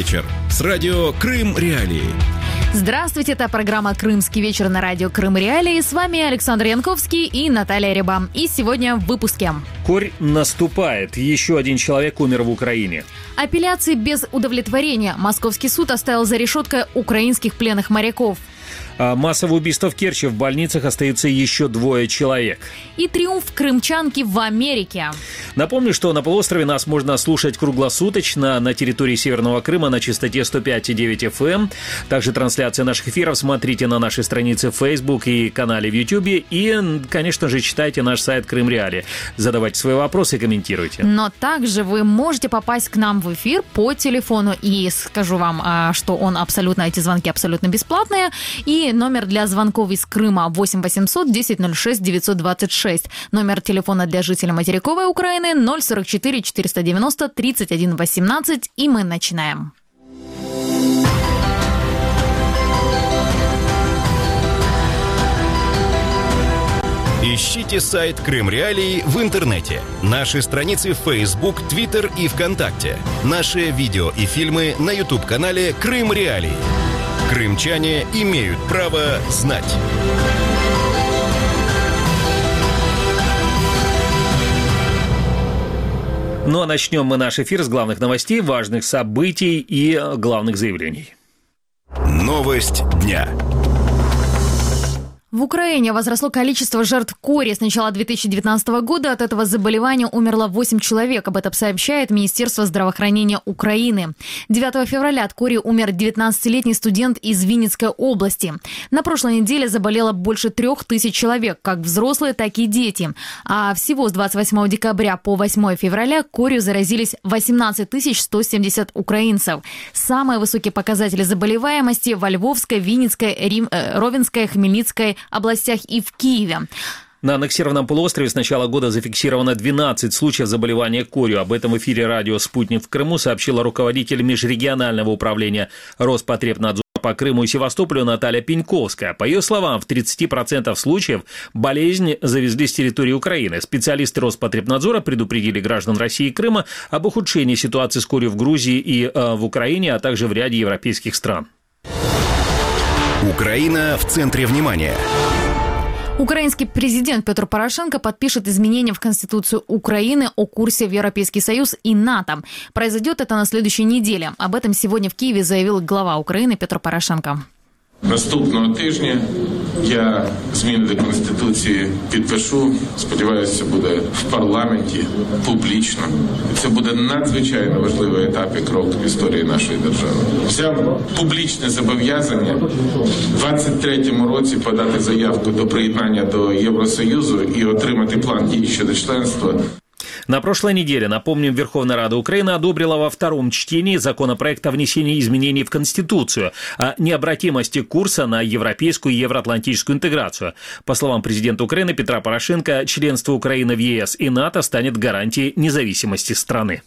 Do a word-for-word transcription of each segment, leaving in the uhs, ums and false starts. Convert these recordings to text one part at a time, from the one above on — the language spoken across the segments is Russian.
вечер» с радио «Крым Реалии». Здравствуйте, это программа «Крымский вечер» на радио «Крым Реалии». С вами Александр Янковский и Наталья Реба. И сегодня в выпуске. Корь наступает. Еще один человек умер в Украине. Апелляции без удовлетворения. Московский суд оставил за решеткой украинских пленных моряков. А массовое убийство в Керчи. В больницах остаются еще двое человек. И триумф крымчанки в Америке. Напомню, что на полуострове нас можно слушать круглосуточно на территории Северного Крыма на частоте сто пять и девять эф эм. Также трансляции наших эфиров смотрите на нашей странице в Facebook и канале в YouTube. И, конечно же, читайте наш сайт Крым Реалии. Задавайте свои вопросы и комментируйте. Но также вы можете попасть к нам в эфир по телефону. И скажу вам, что он абсолютно, эти звонки абсолютно бесплатные. И номер для звонков из Крыма восемь восемьсот десять ноль шесть девятьсот двадцать шесть. Номер телефона для жителей материковой Украины ноль сорок четыре четыреста девяносто тридцать один восемнадцать. И мы начинаем. Ищите сайт Крым Реалии в интернете, наши страницы в Facebook, Twitter и ВКонтакте, наши видео и фильмы на YouTube-канале Крым Реалии. Крымчане имеют право знать. Ну а начнем мы наш эфир с главных новостей, важных событий и главных заявлений. Новость дня. В Украине возросло количество жертв кори. С начала две тысячи девятнадцатого года от этого заболевания умерло восемь человек. Об этом сообщает Министерство здравоохранения Украины. девятого февраля от кори умер девятнадцатилетний студент из Винницкой области. На прошлой неделе заболело больше трех тысяч человек, как взрослые, так и дети. А всего с двадцать восьмого декабря по восьмого февраля корью заразились восемнадцать тысяч сто семьдесят украинцев. Самые высокие показатели заболеваемости во Львовской, Винницкой, Рим, э, Ровенской, Хмельницкой областях и в Киеве. На аннексированном полуострове с начала года зафиксировано двенадцать случаев заболевания корью. Об этом в эфире радио «Спутник» в Крыму сообщила руководитель межрегионального управления Роспотребнадзора по Крыму и Севастополю Наталья Пеньковская. По ее словам, в тридцати процентах случаев болезнь завезли с территории Украины. Специалисты Роспотребнадзора предупредили граждан России и Крыма об ухудшении ситуации с корью в Грузии и э, в Украине, а также в ряде европейских стран. Украина в центре внимания. Украинский президент Петр Порошенко подпишет изменения в Конституцию Украины о курсе в Европейский Союз и НАТО. Произойдет это на следующей неделе. Об этом сегодня в Киеве заявил глава Украины Петр Порошенко. Наступного тижня я зміни до Конституції підпишу. Сподіваюся, це буде в парламенті, публічно. І це буде надзвичайно важливий етап і крок в історії нашої держави. Взяв публічне зобов'язання в двадцять третьому році подати заявку до приєднання до Євросоюзу і отримати план дій щодо членства. На прошлой неделе, напомним, Верховная Рада Украины одобрила во втором чтении законопроект о внесении изменений в Конституцию о необратимости курса на европейскую и евроатлантическую интеграцию. По словам президента Украины Петра Порошенко, членство Украины в ЕС и НАТО станет гарантией независимости страны.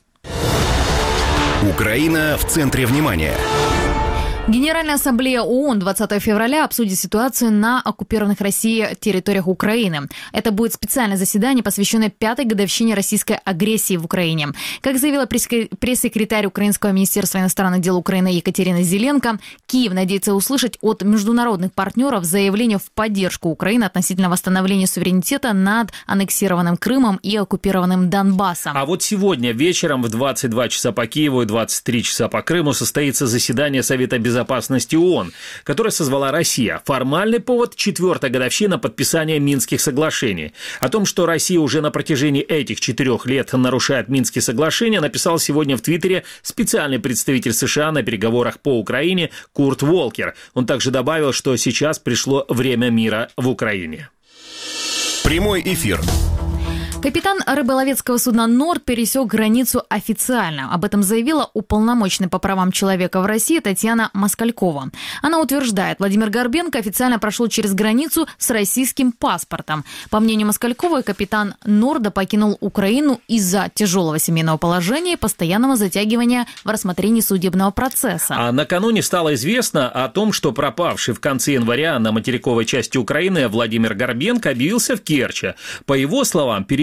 Украина в центре внимания. Генеральная ассамблея ООН двадцатого февраля обсудит ситуацию на оккупированных Россией территориях Украины. Это будет специальное заседание, посвященное пятой годовщине российской агрессии в Украине. Как заявила пресс-секретарь Украинского министерства иностранных дел Украины Екатерина Зеленко, Киев надеется услышать от международных партнеров заявление в поддержку Украины относительно восстановления суверенитета над аннексированным Крымом и оккупированным Донбассом. А вот сегодня вечером в двадцать два часа по Киеву и двадцать три часа по Крыму состоится заседание Совета Безопасности безопасности ООН, которое созвала Россия. Формальный повод – четвертая годовщина подписания Минских соглашений. О том, что Россия уже на протяжении этих четырех лет нарушает Минские соглашения, написал сегодня в Твиттере специальный представитель США на переговорах по Украине Курт Волкер. Он также добавил, что сейчас пришло время мира в Украине. Прямой эфир. Капитан рыболовецкого судна «Норд» пересек границу официально. Об этом заявила уполномоченная по правам человека в России Татьяна Москалькова. Она утверждает, Владимир Горбенко официально прошел через границу с российским паспортом. По мнению Москальковой, капитан «Норда» покинул Украину из-за тяжелого семейного положения и постоянного затягивания в рассмотрении судебного процесса. А накануне стало известно о том, что пропавший в конце января на материковой части Украины Владимир Горбенко объявился в Керчи. По его словам, пересечение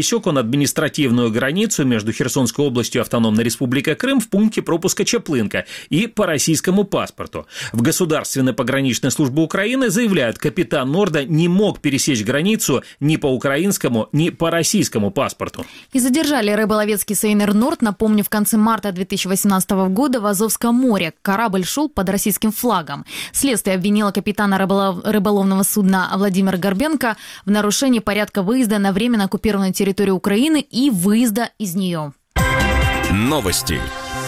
пересек он административную границу между Херсонской областью и Автономной Республикой Крым в пункте пропуска Чаплынка и по российскому паспорту. В Государственной пограничной службе Украины заявляют, капитан Норда не мог пересечь границу ни по украинскому, ни по российскому паспорту. И задержали рыболовецкий сейнер Норд, напомню, в конце марта две тысячи восемнадцатого года в Азовском море. Корабль шел под российским флагом. Следствие обвинило капитана рыболов... рыболовного судна Владимира Горбенко в нарушении порядка выезда на временно оккупированную территорию Украины и выезда из нее. Новости.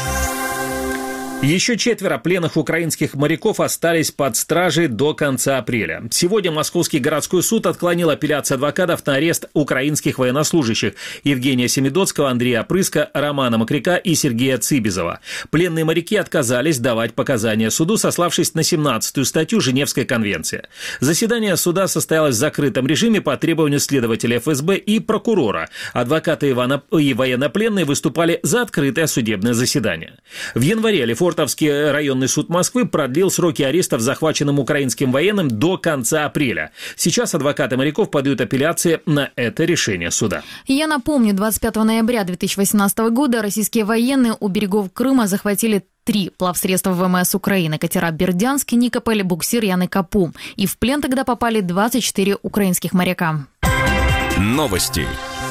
Еще четверо пленных украинских моряков остались под стражей до конца апреля. Сегодня Московский городской суд отклонил апелляцию адвокатов на арест украинских военнослужащих Евгения Семидоцкого, Андрея Опрыска, Романа Макряка и Сергея Цибизова. Пленные моряки отказались давать показания суду, сославшись на семнадцатую статью Женевской конвенции. Заседание суда состоялось в закрытом режиме по требованию следователя эф эс бэ и прокурора. Адвокаты и военнопленные выступали за открытое судебное заседание. В январе Лефортовский районный суд Москвы продлил сроки арестов захваченным украинским военным до конца апреля. Сейчас адвокаты моряков подают апелляции на это решение суда. Я напомню, двадцать пятого ноября две тысячи восемнадцатого года российские военные у берегов Крыма захватили три плавсредства вэ эм эс Украины: катера «Бердянск», «Никополь», «Буксир», «Ян» и «Капу». И в плен тогда попали двадцать четыре украинских моряка. Новости.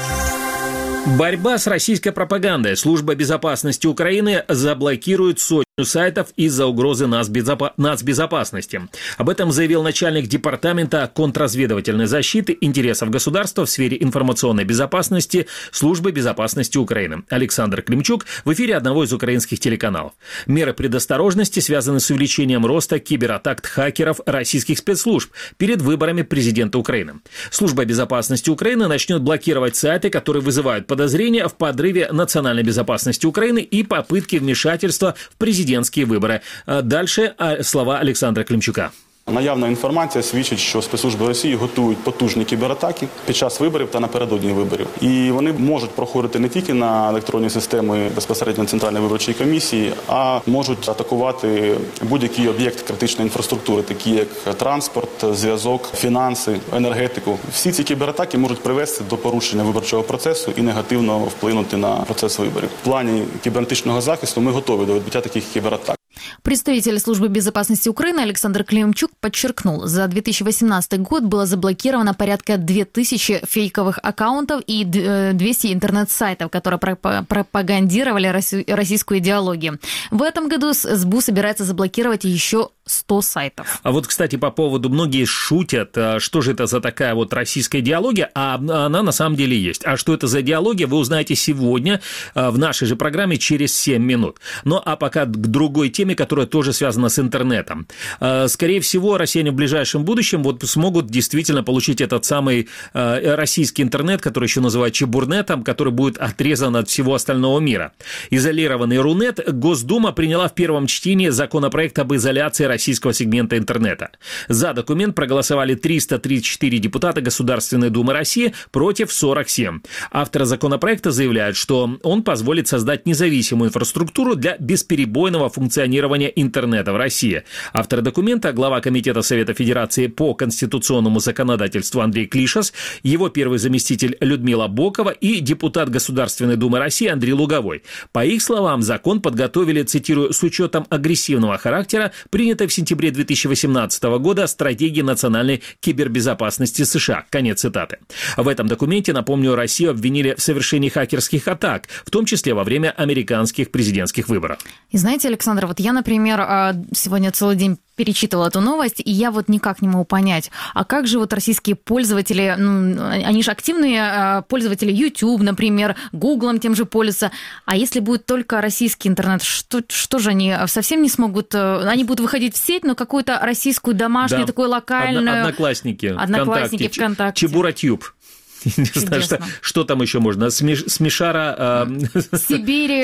Борьба с российской пропагандой. Служба безопасности Украины заблокирует сотню сайтов из-за угрозы нацбезопасности. Об этом заявил начальник департамента контрразведывательной защиты интересов государства в сфере информационной безопасности Службы безопасности Украины Александр Климчук в эфире одного из украинских телеканалов. Меры предосторожности связаны с увеличением роста кибератак хакеров российских спецслужб перед выборами президента Украины. Служба безопасности Украины начнет блокировать сайты, которые вызывают подозрения в подрыве национальной безопасности Украины и попытке вмешательства в президентские вибори. Дальше слова Олександра Климчука. Наявна інформація свідчить, що спецслужби Росії готують потужні кібератаки під час виборів та напередодні виборів. І вони можуть проходити не тільки на електронні системи безпосередньо Центральної виборчої комісії, а можуть атакувати будь-який об'єкт критичної інфраструктури, такі як транспорт, зв'язок, фінанси, енергетику. Всі ці кібератаки можуть привести до порушення виборчого процесу і негативно вплинути на процес виборів. В плані кібернетичного захисту ми готові до відбиття таких кібератак. Представитель Службы безопасности Украины Александр Климчук подчеркнул, за две тысячи восемнадцатый год было заблокировано порядка две тысячи фейковых аккаунтов и двести интернет-сайтов, которые пропагандировали российскую идеологию. В этом году эс бэ у собирается заблокировать еще сто сайтов. А вот, кстати, по поводу, многие шутят, что же это за такая вот российская идеология, а она на самом деле есть. А что это за идеология, вы узнаете сегодня в нашей же программе через семь минут. Ну, а пока к другой теме, которая тоже связана с интернетом. Скорее всего, россияне в ближайшем будущем вот смогут действительно получить этот самый российский интернет, который еще называют чебурнетом, который будет отрезан от всего остального мира. Изолированный Рунет Госдума приняла в первом чтении законопроект об изоляции российского сегмента интернета. За документ проголосовали триста тридцать четыре депутата Государственной Думы России против сорок семь. Авторы законопроекта заявляют, что он позволит создать независимую инфраструктуру для бесперебойного функционирования интернета в России. Автор документа – глава Комитета Совета Федерации по конституционному законодательству Андрей Клишас, его первый заместитель Людмила Бокова и депутат Государственной Думы России Андрей Луговой. По их словам, закон подготовили, цитирую, с учетом агрессивного характера, принятой в сентябре две тысячи восемнадцатого года стратегии национальной кибербезопасности США. Конец цитаты. В этом документе, напомню, Россию обвинили в совершении хакерских атак, в том числе во время американских президентских выборов. И знаете, Александр, вот я, например, сегодня целый день перечитывала эту новость, и я вот никак не могу понять, а как же вот российские пользователи, ну, они же активные пользователи YouTube, например, Гуглом тем же пользуются, а если будет только российский интернет, что, что же они совсем не смогут, они будут выходить в сеть, но какую-то российскую домашнюю, да, такую локальную... Одноклассники, Одноклассники ВКонтакте, ВКонтакте. Чебуратюб. Не знаю, что, что там еще можно. Смеш, смешара... Э... Сибирь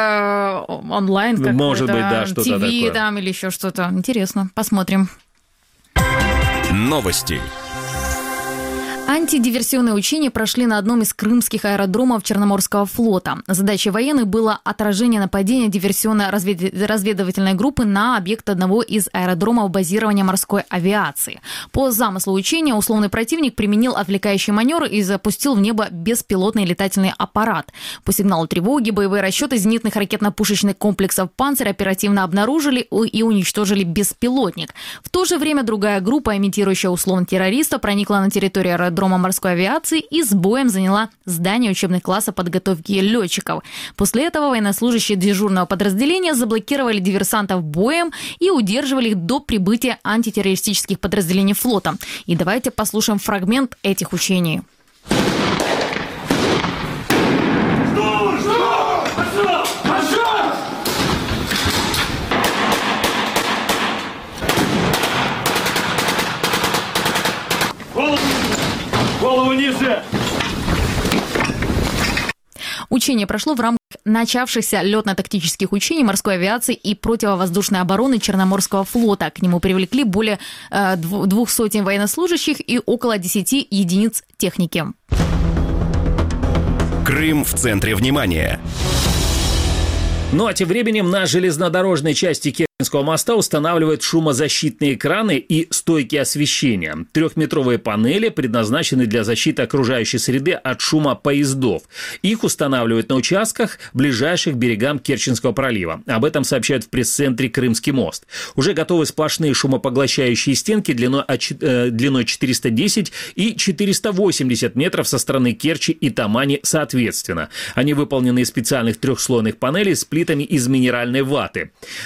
э, онлайн какой-то. Может быть, да, что-то ТВ такое. Там или еще что-то. Интересно. Посмотрим. Новости. Антидиверсионные учения прошли на одном из крымских аэродромов Черноморского флота. Задачей военных было отражение нападения диверсионно-разведывательной группы на объект одного из аэродромов базирования морской авиации. По замыслу учения условный противник применил отвлекающий маневр и запустил в небо беспилотный летательный аппарат. По сигналу тревоги боевые расчеты зенитных ракетно-пушечных комплексов «Панцирь» оперативно обнаружили и уничтожили беспилотник. В то же время другая группа, имитирующая условно террориста, проникла на территорию аэродрома аэродрома морской авиации и с боем заняла здание учебных классов подготовки летчиков. После этого военнослужащие дежурного подразделения заблокировали диверсантов боем и удерживали их до прибытия антитеррористических подразделений флота. И давайте послушаем фрагмент этих учений. Голову ниже! Учение прошло в рамках начавшихся летно-тактических учений морской авиации и противовоздушной обороны Черноморского флота. К нему привлекли более э, двух сотен военнослужащих и около десяти единиц техники. Крым в центре внимания. Ну а тем временем на железнодорожной части Керченского моста устанавливают шумозащитные экраны и стойки освещения. Трехметровые панели предназначены для защиты окружающей среды от шума поездов. Их устанавливают на участках, ближайших к берегам Керченского пролива. Об этом сообщают в пресс-центре «Крымский мост». Уже готовы сплошные шумопоглощающие стенки длиной, длиной четыреста десять и четыреста восемьдесят метров со стороны Керчи и Тамани соответственно. Они выполнены из специальных трехслойных панелей с плитами из минеральной ваты.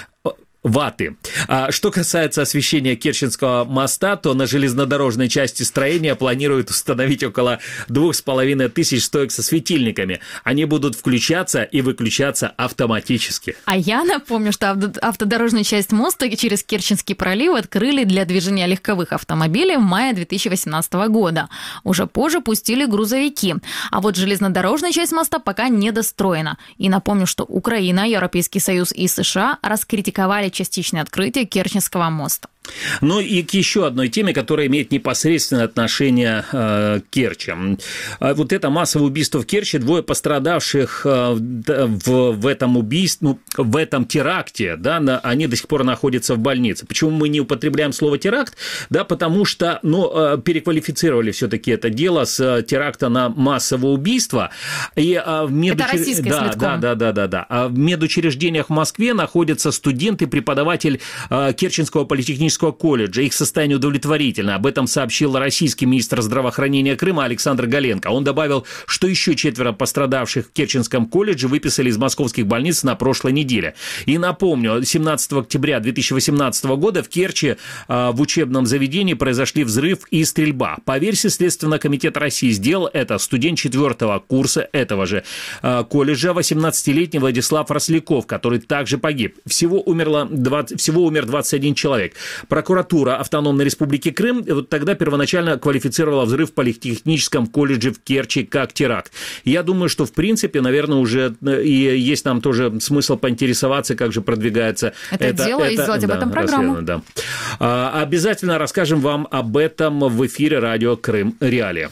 ваты. А что касается освещения Керченского моста, то на железнодорожной части строения планируют установить около двух с половиной тысяч стоек со светильниками. Они будут включаться и выключаться автоматически. А я напомню, что автодорожную часть моста через Керченский пролив открыли для движения легковых автомобилей в мае две тысячи восемнадцатого года. Уже позже пустили грузовики. А вот железнодорожная часть моста пока не достроена. И напомню, что Украина, Европейский Союз и США раскритиковали частичное открытие Керченского моста. Ну и к еще одной теме, которая имеет непосредственное отношение э, к Керчи. Вот это массовое убийство в Керчи, двое пострадавших э, в, в этом убийстве, ну, в этом теракте, да, на, они до сих пор находятся в больнице. Почему мы не употребляем слово теракт? Да, потому что, ну, э, переквалифицировали все-таки это дело с э, теракта на массовое убийство. И, э, в медучер... Это российское да, да, да, да, да, да. А в медучреждениях в Москве находятся студент и преподаватель э, Керченского политехнического колледжа. Их состояние удовлетворительно. Об этом сообщил российский министр здравоохранения Крыма Александр Галенко. Он добавил, что еще четверо пострадавших в Керченском колледже выписали из московских больниц на прошлой неделе. И напомню, семнадцатого октября две тысячи восемнадцатого года в Керчи в учебном заведении произошли взрыв и стрельба. По версии Следственного комитета России сделал это студент четвертого курса этого же колледжа, восемнадцатилетний Владислав Росляков, который также погиб. Всего, умерло двадцать, всего умер двадцать один человек. Прокуратура Автономной Республики Крым вот тогда первоначально квалифицировала взрыв в политехническом колледже в Керчи как теракт. Я думаю, что в принципе, наверное, уже и есть нам тоже смысл поинтересоваться, как же продвигается это, это дело, это, и сделать да, об этом программу. Да. А, обязательно расскажем вам об этом в эфире радио Крым Реалии.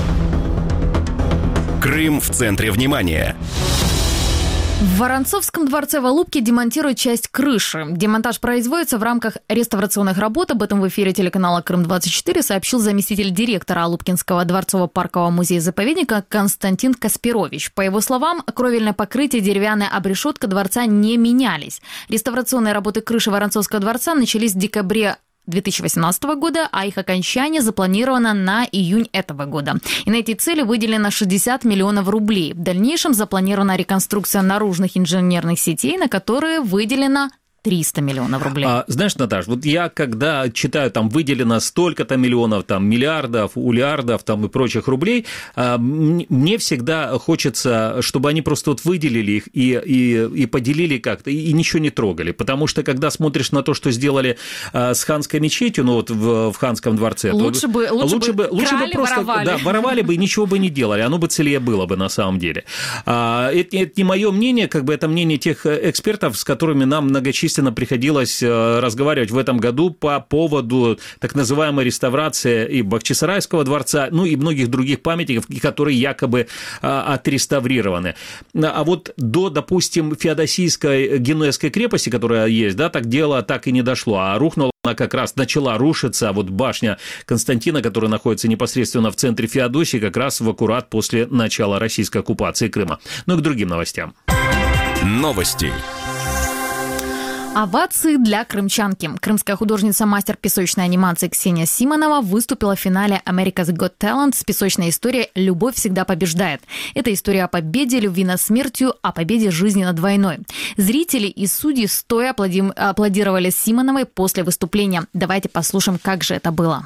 Крым в центре внимания. В Воронцовском дворце в Алупке демонтируют часть крыши. Демонтаж производится в рамках реставрационных работ. Об этом в эфире телеканала Крым двадцать четыре сообщил заместитель директора Алупкинского дворцово-паркового музея-заповедника Константин Каспирович. По его словам, кровельное покрытие, деревянная обрешетка дворца не менялись. Реставрационные работы крыши Воронцовского дворца начались в декабре две тысячи восемнадцатого года, а их окончание запланировано на июнь этого года. И на эти цели выделено шестьдесят миллионов рублей. В дальнейшем запланирована реконструкция наружных инженерных сетей, на которые выделено триста миллионов рублей. А, знаешь, Наташ, вот я когда читаю, там выделено столько-то миллионов, там миллиардов, улиардов там и прочих рублей, а, мне всегда хочется, чтобы они просто вот выделили их и, и, и поделили как-то, и, и ничего не трогали. Потому что, когда смотришь на то, что сделали а, с ханской мечетью, ну вот в, в ханском дворце, лучше то, бы, лучше лучше бы, лучше крали, бы просто воровали. Да, воровали бы и ничего бы не делали, оно бы целее было бы на самом деле. А, это, это не мое мнение, как бы это мнение тех экспертов, с которыми нам многочисленно естественно, приходилось разговаривать в этом году по поводу так называемой реставрации и Бахчисарайского дворца, ну и многих других памятников, которые якобы отреставрированы. А вот до, допустим, Феодосийской Генуэзской крепости, которая есть, да, так дело так и не дошло, а рухнула она как раз, начала рушиться, вот башня Константина, которая находится непосредственно в центре Феодосии, как раз в аккурат после начала российской оккупации Крыма. Ну и к другим новостям. Новости. Овации для крымчанки. Крымская художница, мастер песочной анимации Ксения Симонова выступила в финале America's Got Talent с песочной историей «Любовь всегда побеждает». Это история о победе, любви над смертью, о победе жизни над войной. Зрители и судьи стоя аплодировали Симоновой после выступления. Давайте послушаем, как же это было.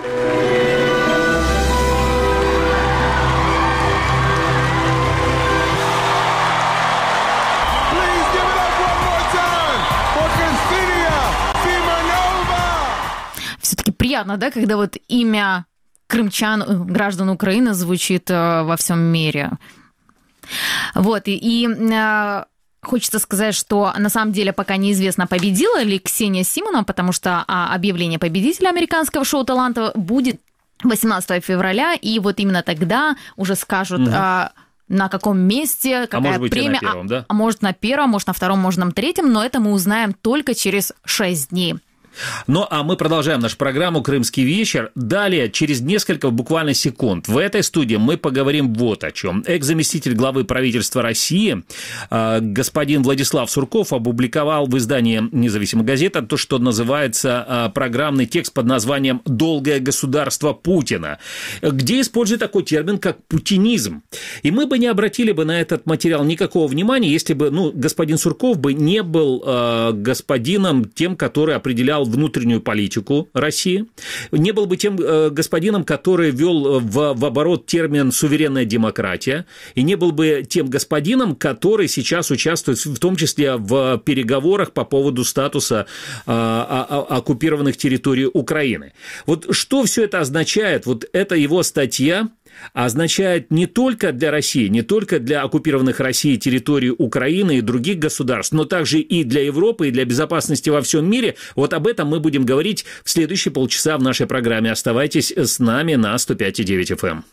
Все-таки приятно, да, когда вот имя крымчан, граждан Украины звучит во всем мире. Вот, и, и э, хочется сказать, что на самом деле пока неизвестно, победила ли Ксения Симонова, потому что а, объявление победителя американского шоу «Таланта» будет восемнадцатого февраля, и вот именно тогда уже скажут... Угу. А, на каком месте, какая а может быть, премия, и на первом, да? а, а может на первом, может на втором, может на третьем, но это мы узнаем только через шесть дней. Ну, а мы продолжаем нашу программу «Крымский вечер». Далее, через несколько буквально секунд, в этой студии мы поговорим вот о чем. Экс-заместитель главы правительства России господин Владислав Сурков опубликовал в издании «Независимая газета» то, что называется программный текст под названием «Долгое государство Путина», где использует такой термин, как путинизм. И мы бы не обратили бы на этот материал никакого внимания, если бы, ну, господин Сурков бы не был э, господином тем, который определял внутреннюю политику России, не был бы тем э, господином, который ввел в, в оборот термин «суверенная демократия», и не был бы тем господином, который сейчас участвует в том числе в переговорах по поводу статуса э, о, о, оккупированных территорий Украины. Вот что все это означает? Вот это его статья означает не только для России, не только для оккупированных Россией территорий Украины и других государств, но также и для Европы, и для безопасности во всем мире. Вот об этом мы будем говорить в следующие полчаса в нашей программе. Оставайтесь с нами на сто пять и девять эф эм.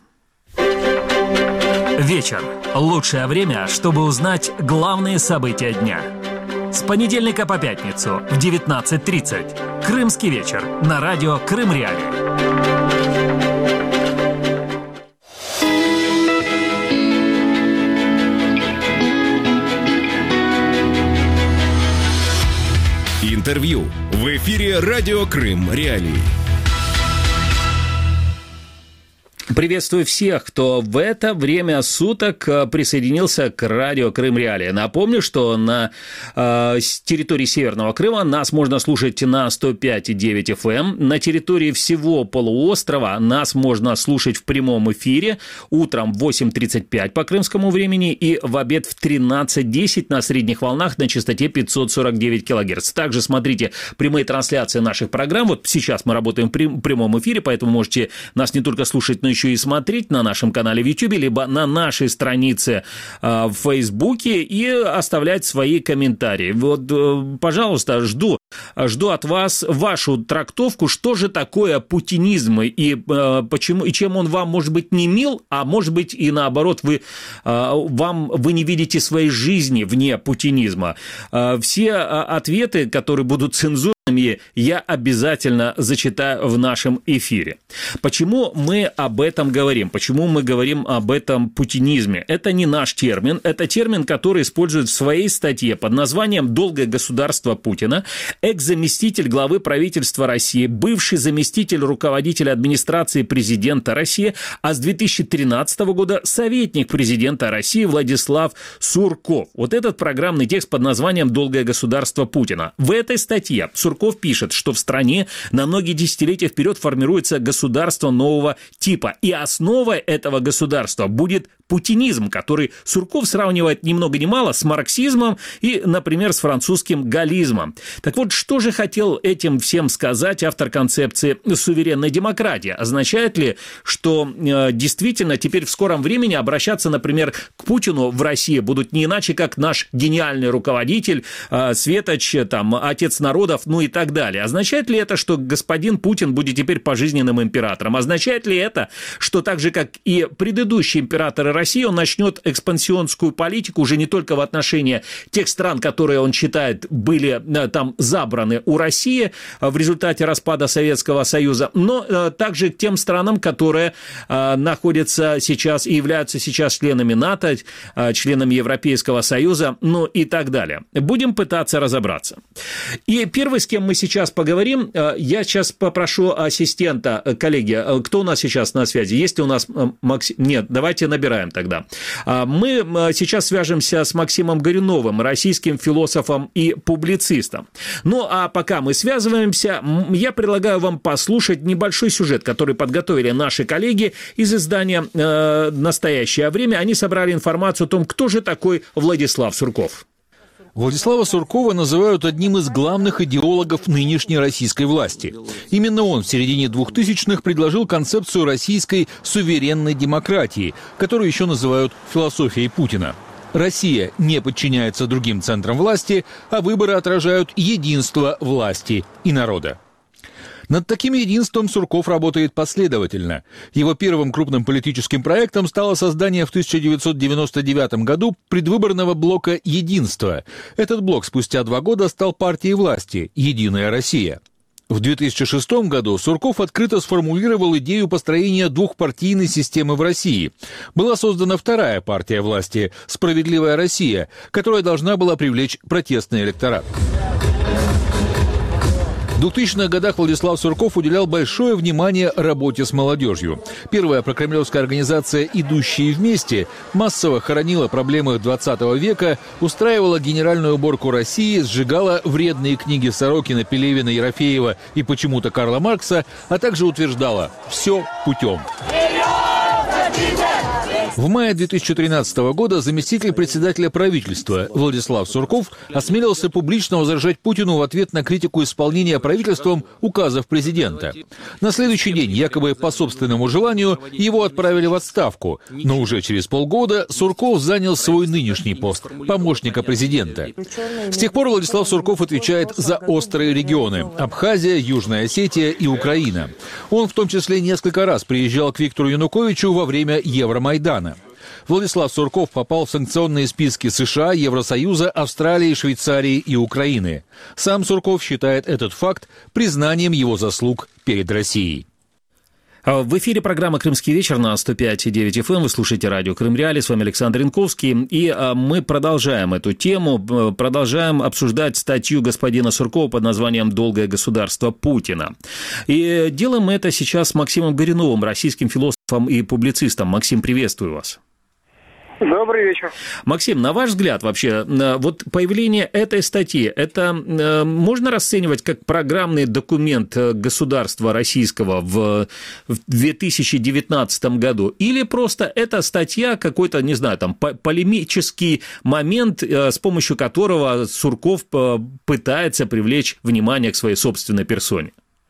Вечер. Лучшее время, чтобы узнать главные события дня. С понедельника по пятницу в девятнадцать тридцать. Крымский вечер на радио Крым Реалии. Интервью в эфире радио Крым Реалии. Приветствую всех, кто в это время суток присоединился к радио Крым Реалии. Напомню, что на э, территории Северного Крыма нас можно слушать на сто пять и девять эф эм. На территории всего полуострова нас можно слушать в прямом эфире утром в восемь тридцать пять по крымскому времени и в обед в тринадцать десять на средних волнах на частоте пятьсот сорок девять килогерц. Также смотрите прямые трансляции наших программ. Вот сейчас мы работаем в прямом эфире, поэтому можете нас не только слушать, но еще и смотреть на нашем канале в YouTube, либо на нашей странице э, в Фейсбуке и оставлять свои комментарии. Вот, э, пожалуйста, жду, жду от вас вашу трактовку, что же такое путинизм и э, почему и чем он вам, может быть, не мил, а может быть и наоборот вы, э, вам, вы не видите своей жизни вне путинизма. Э, все э, ответы, которые будут цензурными, я обязательно зачитаю в нашем эфире. Почему мы об этом говорим? Почему мы говорим об этом путинизме? Это не наш термин, это термин, который использует в своей статье под названием «Долгое государство Путина» экс-заместитель главы правительства России, бывший заместитель руководителя администрации президента России, а с две тысячи тринадцатого года советник президента России Владислав Сурков. Вот этот программный текст под названием «Долгое государство Путина». В этой статье Сурков Сурков пишет, что в стране на многие десятилетия вперед формируется государство нового типа. И основой этого государства будет путинизм, который Сурков сравнивает ни много ни мало с марксизмом и, например, с французским галлизмом. Так вот, что же хотел этим всем сказать автор концепции суверенной демократии? Означает ли, что э, действительно теперь в скором времени обращаться, например, к Путину в России будут не иначе, как наш гениальный руководитель, э, Светоч, там, отец народов, ну и так далее? Означает ли это, что господин Путин будет теперь пожизненным императором? Означает ли это, что так же, как и предыдущие императоры России, он начнет экспансионскую политику уже не только в отношении тех стран, которые он считает были там забраны у России в результате распада Советского Союза, но также к тем странам, которые находятся сейчас и являются сейчас членами НАТО, членами Европейского Союза, ну и так далее. Будем пытаться разобраться. И первый, с кем мы сейчас поговорим, я сейчас попрошу ассистента, коллеги, кто у нас сейчас на связи? Есть ли у нас Максим? Нет, давайте набираем тогда. Мы сейчас свяжемся с Максимом Горюновым, российским философом и публицистом. Ну, а пока мы связываемся, я предлагаю вам послушать небольшой сюжет, который подготовили наши коллеги из издания «Настоящее время». Они собрали информацию о том, кто же такой Владислав Сурков. Владислава Суркова называют одним из главных идеологов нынешней российской власти. Именно он в середине двухтысячных предложил концепцию российской суверенной демократии, которую еще называют философией Путина. Россия не подчиняется другим центрам власти, а выборы отражают единство власти и народа. Над таким единством Сурков работает последовательно. Его первым крупным политическим проектом стало создание в тысяча девятьсот девяносто девятом году предвыборного блока «Единство». Этот блок спустя два года стал партией власти «Единая Россия». В две тысячи шестом году Сурков открыто сформулировал идею построения двухпартийной системы в России. Была создана вторая партия власти «Справедливая Россия», которая должна была привлечь протестный электорат. В двухтысячных годах Владислав Сурков уделял большое внимание работе с молодежью. Первая прокремлевская организация «Идущие вместе» массово хоронила проблемы двадцатого века, устраивала генеральную уборку России, сжигала вредные книги Сорокина, Пелевина, Ерофеева и почему-то Карла Маркса, а также утверждала «все путем». В мае две тысячи тринадцатого года заместитель председателя правительства Владислав Сурков осмелился публично возражать Путину в ответ на критику исполнения правительством указов президента. На следующий день, якобы по собственному желанию, его отправили в отставку, но уже через полгода Сурков занял свой нынешний пост – помощника президента. С тех пор Владислав Сурков отвечает за острые регионы – Абхазия, Южная Осетия и Украина. Он в том числе несколько раз приезжал к Виктору Януковичу во время Евромайдана. Владислав Сурков попал в санкционные списки США, Евросоюза, Австралии, Швейцарии и Украины. Сам Сурков считает этот факт признанием его заслуг перед Россией. В эфире программа «Крымский вечер» на сто пять и девять эф эм. Вы слушаете радио «Крым Реалии». С вами Александр Янковский. И мы продолжаем эту тему, продолжаем обсуждать статью господина Суркова под названием «Долгое государство Путина». И делаем мы это сейчас с Максимом Горюновым, российским философом и публицистом. Максим, приветствую вас. Добрый вечер. Максим, на ваш взгляд вообще, вот появление этой статьи, это можно расценивать как программный документ государства российского в две тысячи девятнадцатом году? Или просто это статья какой-то, не знаю, там, полемический момент, с помощью которого Сурков пытается привлечь внимание к своей собственной персоне?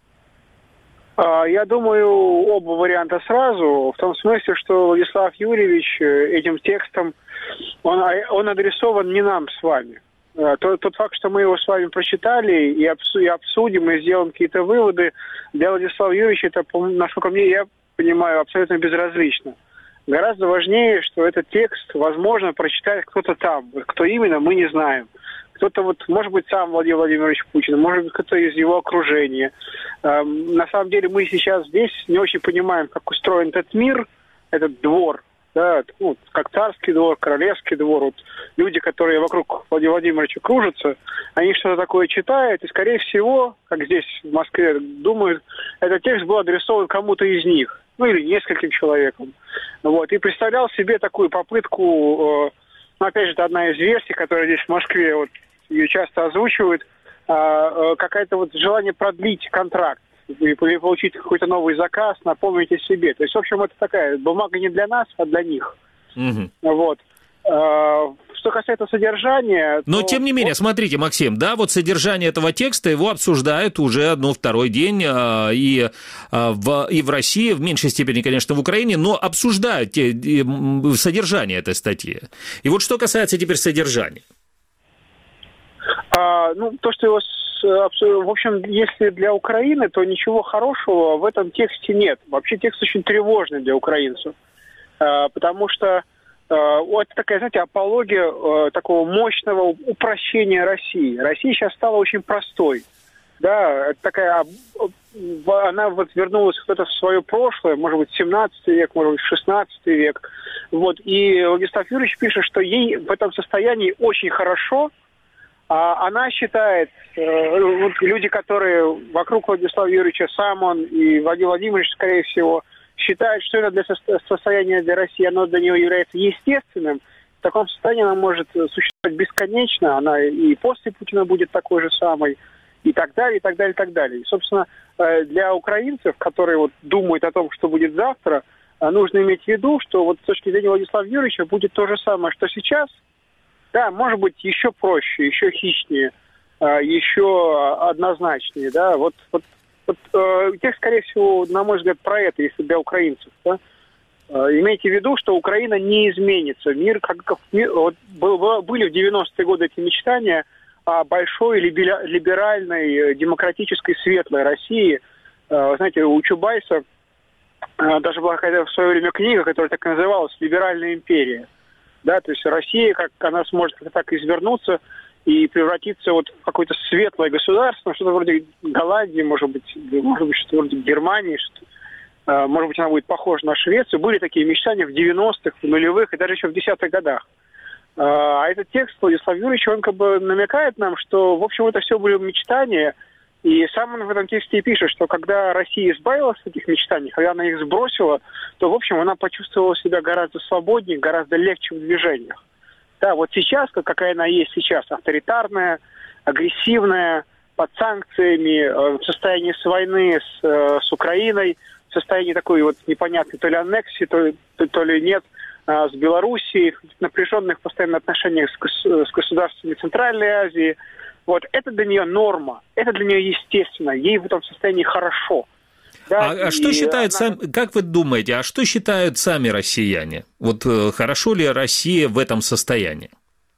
Я думаю, оба варианта сразу, в том смысле, что Владислав Юрьевич этим текстом, он, он адресован не нам с вами. Тот, тот факт, что мы его с вами прочитали и, обсу, и обсудим, и сделаем какие-то выводы, для Владислава Юрьевича это, насколько мне, я понимаю, абсолютно безразлично. Гораздо важнее, что этот текст, возможно, прочитает кто-то там. Кто именно, мы не знаем. Кто-то, вот, может быть, сам Владимир Владимирович Путин, может быть, кто-то из его окружения. Эм, на самом деле мы сейчас здесь не очень понимаем, как устроен этот мир, этот двор, да, ну, как царский двор, королевский двор. Вот люди, которые вокруг Владимира Владимировича кружатся, они что-то такое читают, и, скорее всего, как здесь, в Москве, думают, этот текст был адресован кому-то из них, ну, или нескольким человекам. Вот, и представлял себе такую попытку... Э, Ну, опять же, это одна из версий, которая здесь в Москве, вот, ее часто озвучивают, какое-то вот желание продлить контракт или получить какой-то новый заказ, напомнить о себе. То есть, в общем, это такая бумага не для нас, а для них. Угу. Вот. Что касается содержания... Но, то... тем не менее, смотрите, Максим, да, вот содержание этого текста, его обсуждают уже, ну, второй день э, и, э, в, и в России, в меньшей степени, конечно, в Украине, но обсуждают те, э, содержание этой статьи. И вот что касается теперь содержания. А, ну, то, что его... В общем, если для Украины, то ничего хорошего в этом тексте нет. Вообще текст очень тревожный для украинцев, э, потому что это такая, знаете, апология э, такого мощного упрощения России. Россия сейчас стала очень простой. Да, это такая, она вот вернулась куда-то в свое прошлое, может быть, семнадцатый век, может быть, шестнадцатый век. Вот, и Владислав Юрьевич пишет, что ей в этом состоянии очень хорошо. А она считает, э, вот люди, которые вокруг Владислава Юрьевича, сам он и Владимир Владимирович, скорее всего, считает, что это для состояния для России, оно для нее является естественным. В таком состоянии она может существовать бесконечно, она и после Путина будет такой же самой, и так далее, и так далее, и так далее. И, собственно, для украинцев, которые вот думают о том, что будет завтра, нужно иметь в виду, что вот с точки зрения Владислава Юрьевича будет то же самое, что сейчас. Да, может быть, еще проще, еще хищнее, еще однозначнее, да, вот, вот Вот, э, текст, скорее всего, на мой взгляд, про это, если для украинцев. Да? Э, имейте в виду, что Украина не изменится. Мир, как, как мир, вот, был, были в девяностые годы эти мечтания о большой либеральной, демократической, светлой России. Э, знаете, у Чубайса э, даже была какая-то в свое время книга, которая так и называлась «Либеральная империя». Да? То есть Россия, как она сможет так извернуться и превратиться вот в какое-то светлое государство, что-то вроде Голландии, может быть, может быть, что-то вроде Германии, что, может быть, она будет похожа на Швецию. Были такие мечтания в девяностых, в нулевых и даже еще в десятых годах. А этот текст Владислав Юрьевич, он как бы намекает нам, что, в общем, это все были мечтания, и сам он в этом тексте и пишет, что когда Россия избавилась от этих мечтаний, когда она их сбросила, то, в общем, она почувствовала себя гораздо свободнее, гораздо легче в движениях. Да, вот сейчас, какая она есть сейчас, авторитарная, агрессивная, под санкциями, в состоянии с войны с, с Украиной, в состоянии такой вот непонятной то ли аннексии, то, то, то ли нет, с Белоруссией, в напряженных постоянно отношениях с, с государствами Центральной Азии. Вот, это для нее норма, это для нее естественно, ей в этом состоянии хорошо. Да, а, а что считают она... сами, как вы думаете, а что считают сами россияне? Вот э, хорошо ли Россия в этом состоянии?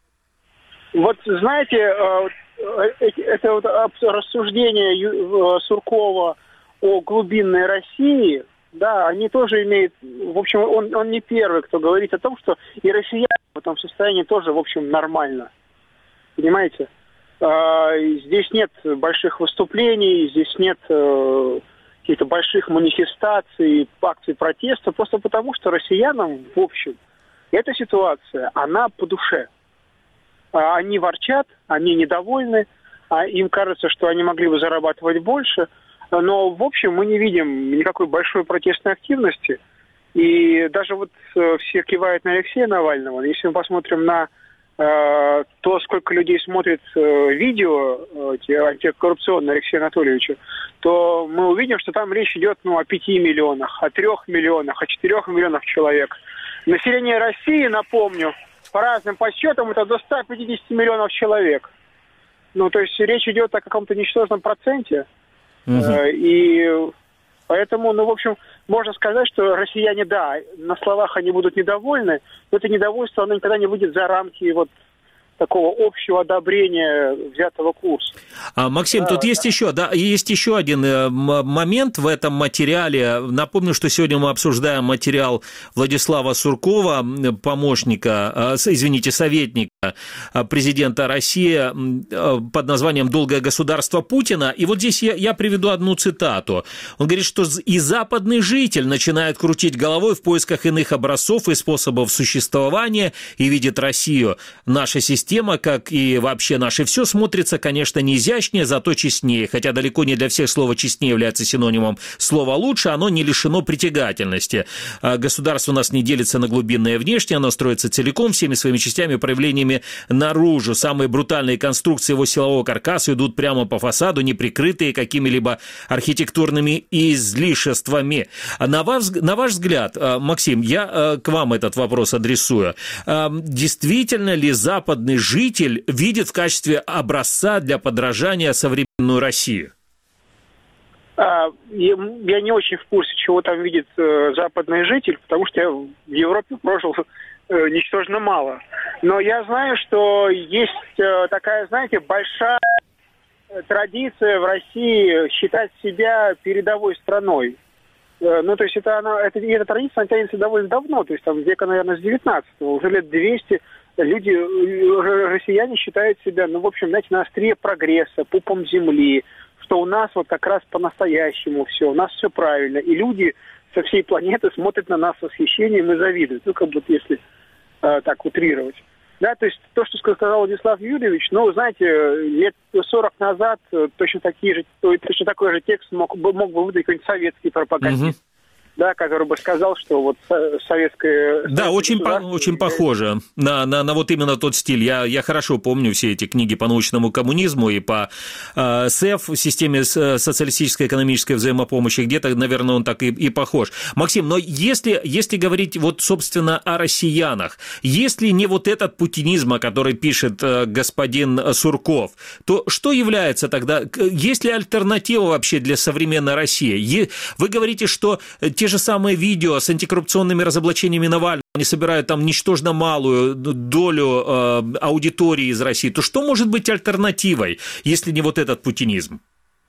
Вот знаете, э, это вот рассуждение Суркова о глубинной России, да, они тоже имеют, в общем, он, он не первый, кто говорит о том, что и россияне в этом состоянии тоже, в общем, нормально. Понимаете? Э, здесь нет больших выступлений, здесь нет... Э, каких-то больших манифестаций, акций протеста, просто потому, что россиянам, в общем, эта ситуация, она по душе. Они ворчат, они недовольны, им кажется, что они могли бы зарабатывать больше, но, в общем, мы не видим никакой большой протестной активности. И даже вот все кивают на Алексея Навального. Если мы посмотрим на э, то, сколько людей смотрит э, видео э, антикоррупционные Алексея Анатольевича, то мы увидим, что там речь идет ну, о пяти миллионах, о трех миллионах, о четырех миллионах человек. Население России, напомню, по разным подсчетам, это до ста пятидесяти миллионов человек. Ну, то есть речь идет о каком-то ничтожном проценте. Угу. Э, и поэтому, ну, в общем, можно сказать, что россияне, да, на словах они будут недовольны, но это недовольство, оно никогда не выйдет за рамки вот такого общего одобрения взятого курса. А, Максим, да, тут да. есть еще, да, есть еще один момент в этом материале. Напомню, что сегодня мы обсуждаем материал Владислава Суркова, помощника, извините, советника президента России под названием «Долгое государство Путина». И вот здесь я, я приведу одну цитату. Он говорит, что и западный житель начинает крутить головой в поисках иных образцов и способов существования и видит Россию. Наша система Система, как и вообще наше все, смотрится, конечно, не изящнее, зато честнее. Хотя далеко не для всех слово «честнее» является синонимом слова «лучше», оно не лишено притягательности. Государство у нас не делится на глубинное и внешнее, оно строится целиком, всеми своими частями, проявлениями направлены наружу. Самые брутальные конструкции его силового каркаса идут прямо по фасаду, не прикрытые какими-либо архитектурными излишествами. На ваш, на ваш взгляд, Максим, я к вам этот вопрос адресую. Действительно ли западный житель видит в качестве образца для подражания современную Россию? Я не очень в курсе, чего там видит западный житель, потому что я в Европе прожил ничтожно мало. Но я знаю, что есть такая, знаете, большая традиция в России считать себя передовой страной. Ну, то есть это она, это, эта традиция она тянется довольно давно, то есть там века, наверное, с девятнадцатого, уже лет двести люди, россияне считают себя, ну, в общем, знаете, на острие прогресса, пупом земли, что у нас вот как раз по-настоящему все, у нас все правильно, и люди со всей планеты смотрят на нас с восхищением и завидуют, ну, как будто если э, так утрировать. Да, то есть то, что сказал Владислав Юрьевич, ну, знаете, лет сорок назад точно такие же, точно такой же текст мог, мог бы выдать какой-нибудь советский пропагандист. Угу. Да, который бы сказал, что вот советское... Да, очень, по, очень похоже на, на, на вот именно тот стиль. Я, я хорошо помню все эти книги по научному коммунизму и по э, СЭФ, системе социалистической экономической взаимопомощи. Где-то, наверное, он так и, и похож. Максим, но если, если говорить вот, собственно, о россиянах, если не вот этот путинизм, о который пишет э, господин Сурков, то что является тогда... Есть ли альтернатива вообще для современной России? Вы говорите, что те же самые видео с антикоррупционными разоблачениями Навального, они собирают там ничтожно малую долю э, аудитории из России, то что может быть альтернативой, если не вот этот путинизм?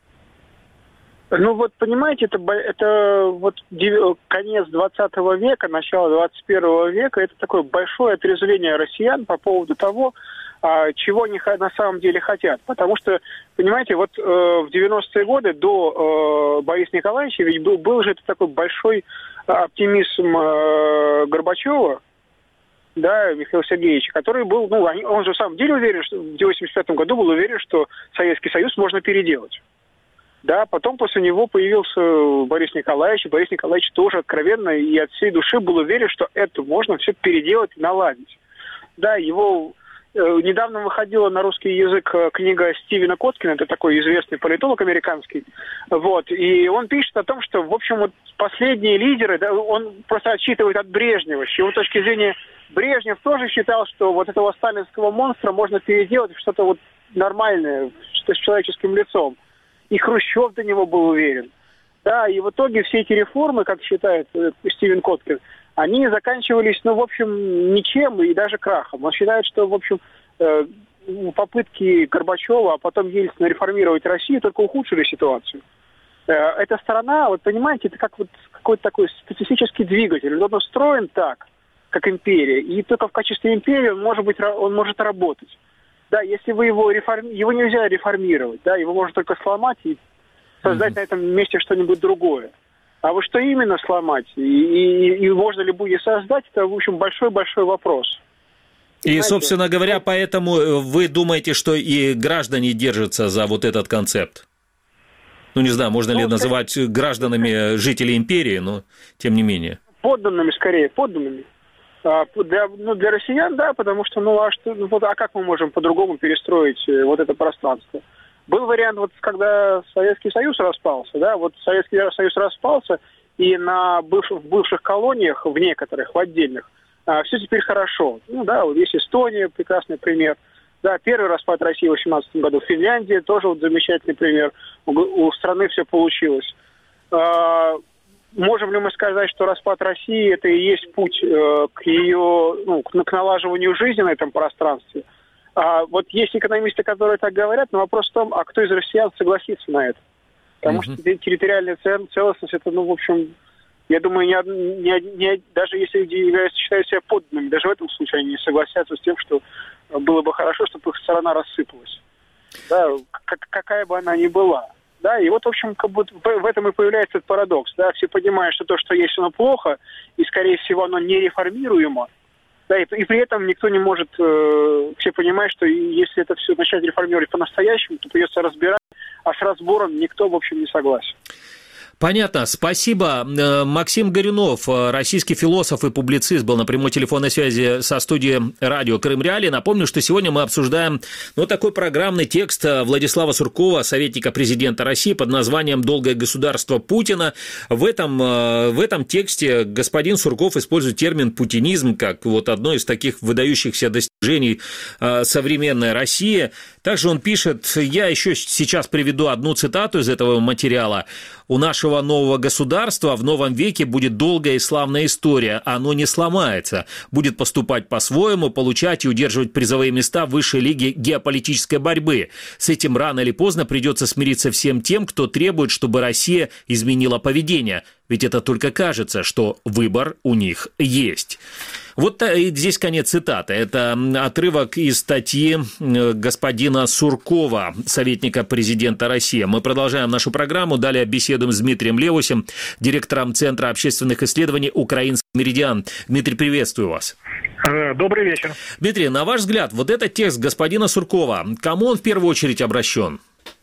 Ну вот, понимаете, это, это вот конец двадцатого века, начало двадцать первого века, это такое большое отрезвление россиян по поводу того, чего они на самом деле хотят. Потому что, понимаете, вот э, в девяностые годы до э, Бориса Николаевича ведь был, был же это такой большой оптимизм э, Горбачева, да, Михаила Сергеевича, который был, ну, он же в самом деле уверен, что в восемьдесят пятом году был уверен, что Советский Союз можно переделать. Да, потом после него появился Борис Николаевич, и Борис Николаевич тоже откровенно и от всей души был уверен, что это можно все переделать и наладить. Да, его... Недавно выходила на русский язык книга Стивена Коткина, это такой известный политолог американский, вот, и он пишет о том, что, в общем, вот последние лидеры, да, он просто отчитывает от Брежнева, с его точки зрения Брежнев тоже считал, что вот этого сталинского монстра можно переделать в что-то вот нормальное, что с человеческим лицом, и Хрущев до него был уверен, да, и в итоге все эти реформы, как считает Стивен Коткин, они заканчивались, ну, в общем, ничем и даже крахом. Он считает, что, в общем, попытки Горбачева, а потом Ельцина реформировать Россию только ухудшили ситуацию. Эта страна, вот понимаете, это как вот какой-то такой специфический двигатель. Он устроен так, как империя, и только в качестве империи он может быть, он может работать. Да, если вы его реформи... его нельзя реформировать, да, его можно только сломать и создать mm-hmm. на этом месте что-нибудь другое. А вот что именно сломать и, и, и можно ли будет создать, это, в общем, большой-большой вопрос. И, знаете, собственно говоря, поэтому вы думаете, что и граждане держатся за вот этот концепт? Ну, не знаю, можно ну, ли называть скорее... гражданами жителей империи, но тем не менее. Подданными, скорее, подданными. А, для, ну, для россиян, да, потому что, ну, а, что, ну, а как мы можем по-другому перестроить вот это пространство? Был вариант, вот когда Советский Союз распался, да, вот Советский Союз распался, и на бывших, в бывших колониях, в некоторых, в отдельных, а, все теперь хорошо. Ну да, вот есть Эстония, прекрасный пример. Да, первый распад России в восемнадцатом году, Финляндия, тоже вот замечательный пример. У, у страны все получилось. А, можем ли мы сказать, что распад России это и есть путь э, к ее, ну, к, к налаживанию жизни на этом пространстве? А вот есть экономисты, которые так говорят, но вопрос в том, а кто из россиян согласится на это? Потому uh-huh. что территориальная целостность, это, ну, в общем, я думаю, не, не, не, даже если люди являются, считают себя подданными, даже в этом случае они не согласятся с тем, что было бы хорошо, чтобы их страна рассыпалась. Да, как, какая бы она ни была. Да, и вот, в общем, как будто в этом и появляется этот парадокс. Да, все понимают, что то, что есть, оно плохо, и, скорее всего, оно не реформируемо. Да, и, и при этом никто не может, э, все понимают, что если это все начать реформировать по-настоящему, то придется разбирать, а с разбором никто, в общем, не согласен. Понятно, спасибо. Максим Горюнов, российский философ и публицист, был на прямой телефонной связи со студией радио Крым Реалии. Напомню, что сегодня мы обсуждаем ну, такой программный текст Владислава Суркова, советника президента России, под названием «Долгое государство Путина». В этом, в этом тексте господин Сурков использует термин «путинизм» как вот одно из таких выдающихся достижений современной России. Также он пишет, я еще сейчас приведу одну цитату из этого материала. «У нашего нового государства в новом веке будет долгая и славная история. Оно не сломается. Будет поступать по-своему, получать и удерживать призовые места в высшей лиге геополитической борьбы. С этим рано или поздно придется смириться всем тем, кто требует, чтобы Россия изменила поведение. Ведь это только кажется, что выбор у них есть». Вот здесь конец цитаты. Это отрывок из статьи господина Суркова, советника президента России. Мы продолжаем нашу программу. Далее беседуем с Дмитрием Левусем, директором Центра общественных исследований «Украинский меридиан». Дмитрий, приветствую вас. Добрый вечер. Дмитрий, на ваш взгляд, вот этот текст господина Суркова, кому он в первую очередь обращен?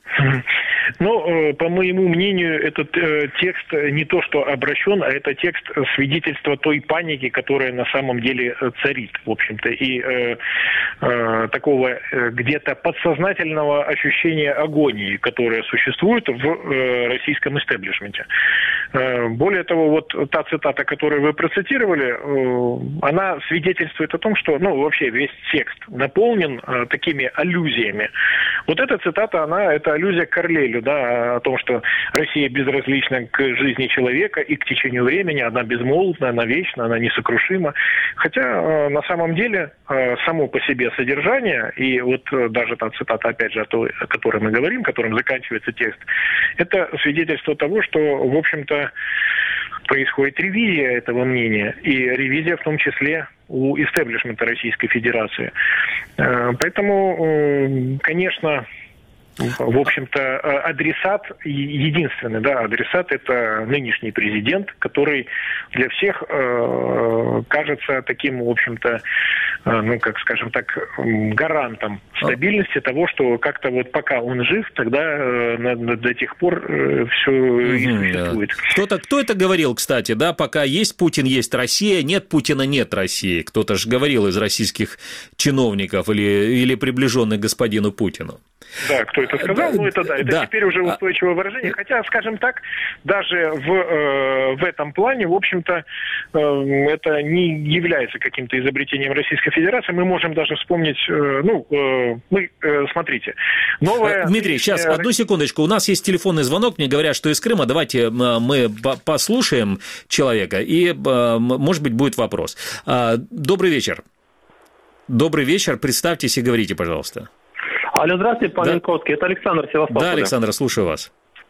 Ну, по моему мнению, этот э, текст не то что обращен, а это текст свидетельства той паники, которая на самом деле царит, в общем-то, и э, э, такого э, где-то подсознательного ощущения агонии, которое существует в э, российском истеблишменте. Э, более того, вот та цитата, которую вы процитировали, э, она свидетельствует о том, что, ну, вообще весь текст наполнен э, такими аллюзиями. Вот эта цитата, она, это аллюзия к Карлейлю, да, о том, что Россия безразлична к жизни человека и к течению времени, она безмолвна, она вечна, она несокрушима. Хотя э, на самом деле э, само по себе содержание, и вот э, даже та цитата, опять же, о, той, о которой мы говорим, которым заканчивается текст, это свидетельство того, что, в общем-то, происходит ревизия этого мнения, и ревизия в том числе у истеблишмента Российской Федерации. Э, поэтому, э, конечно... В общем-то, адресат единственный, да, адресат это нынешний президент, который для всех э, кажется таким, в общем-то, э, ну, как скажем так, гарантом стабильности того, что как-то вот пока он жив, тогда э, до тех пор э, все mm-hmm, и существует. Да. Кто-то, кто это говорил, кстати, да, пока есть Путин, есть Россия, нет Путина, нет России. Кто-то же говорил из российских чиновников или, или приближенных к господину Путину. Да, кто это сказал, ну это да, это да. Теперь уже устойчивое выражение, хотя, скажем так, даже в, э, в этом плане, в общем-то, э, это не является каким-то изобретением Российской Федерации, мы можем даже вспомнить, э, ну, э, мы, э, смотрите, новая... Дмитрий, сейчас, одну секундочку, у нас есть телефонный звонок, мне говорят, что из Крыма, давайте мы послушаем человека, и, может быть, будет вопрос. Добрый вечер. Добрый вечер, представьтесь и говорите, пожалуйста. Алло, здравствуйте, пан да. Янковский, это Александр Севастополь. Да, Александр, слушаю вас.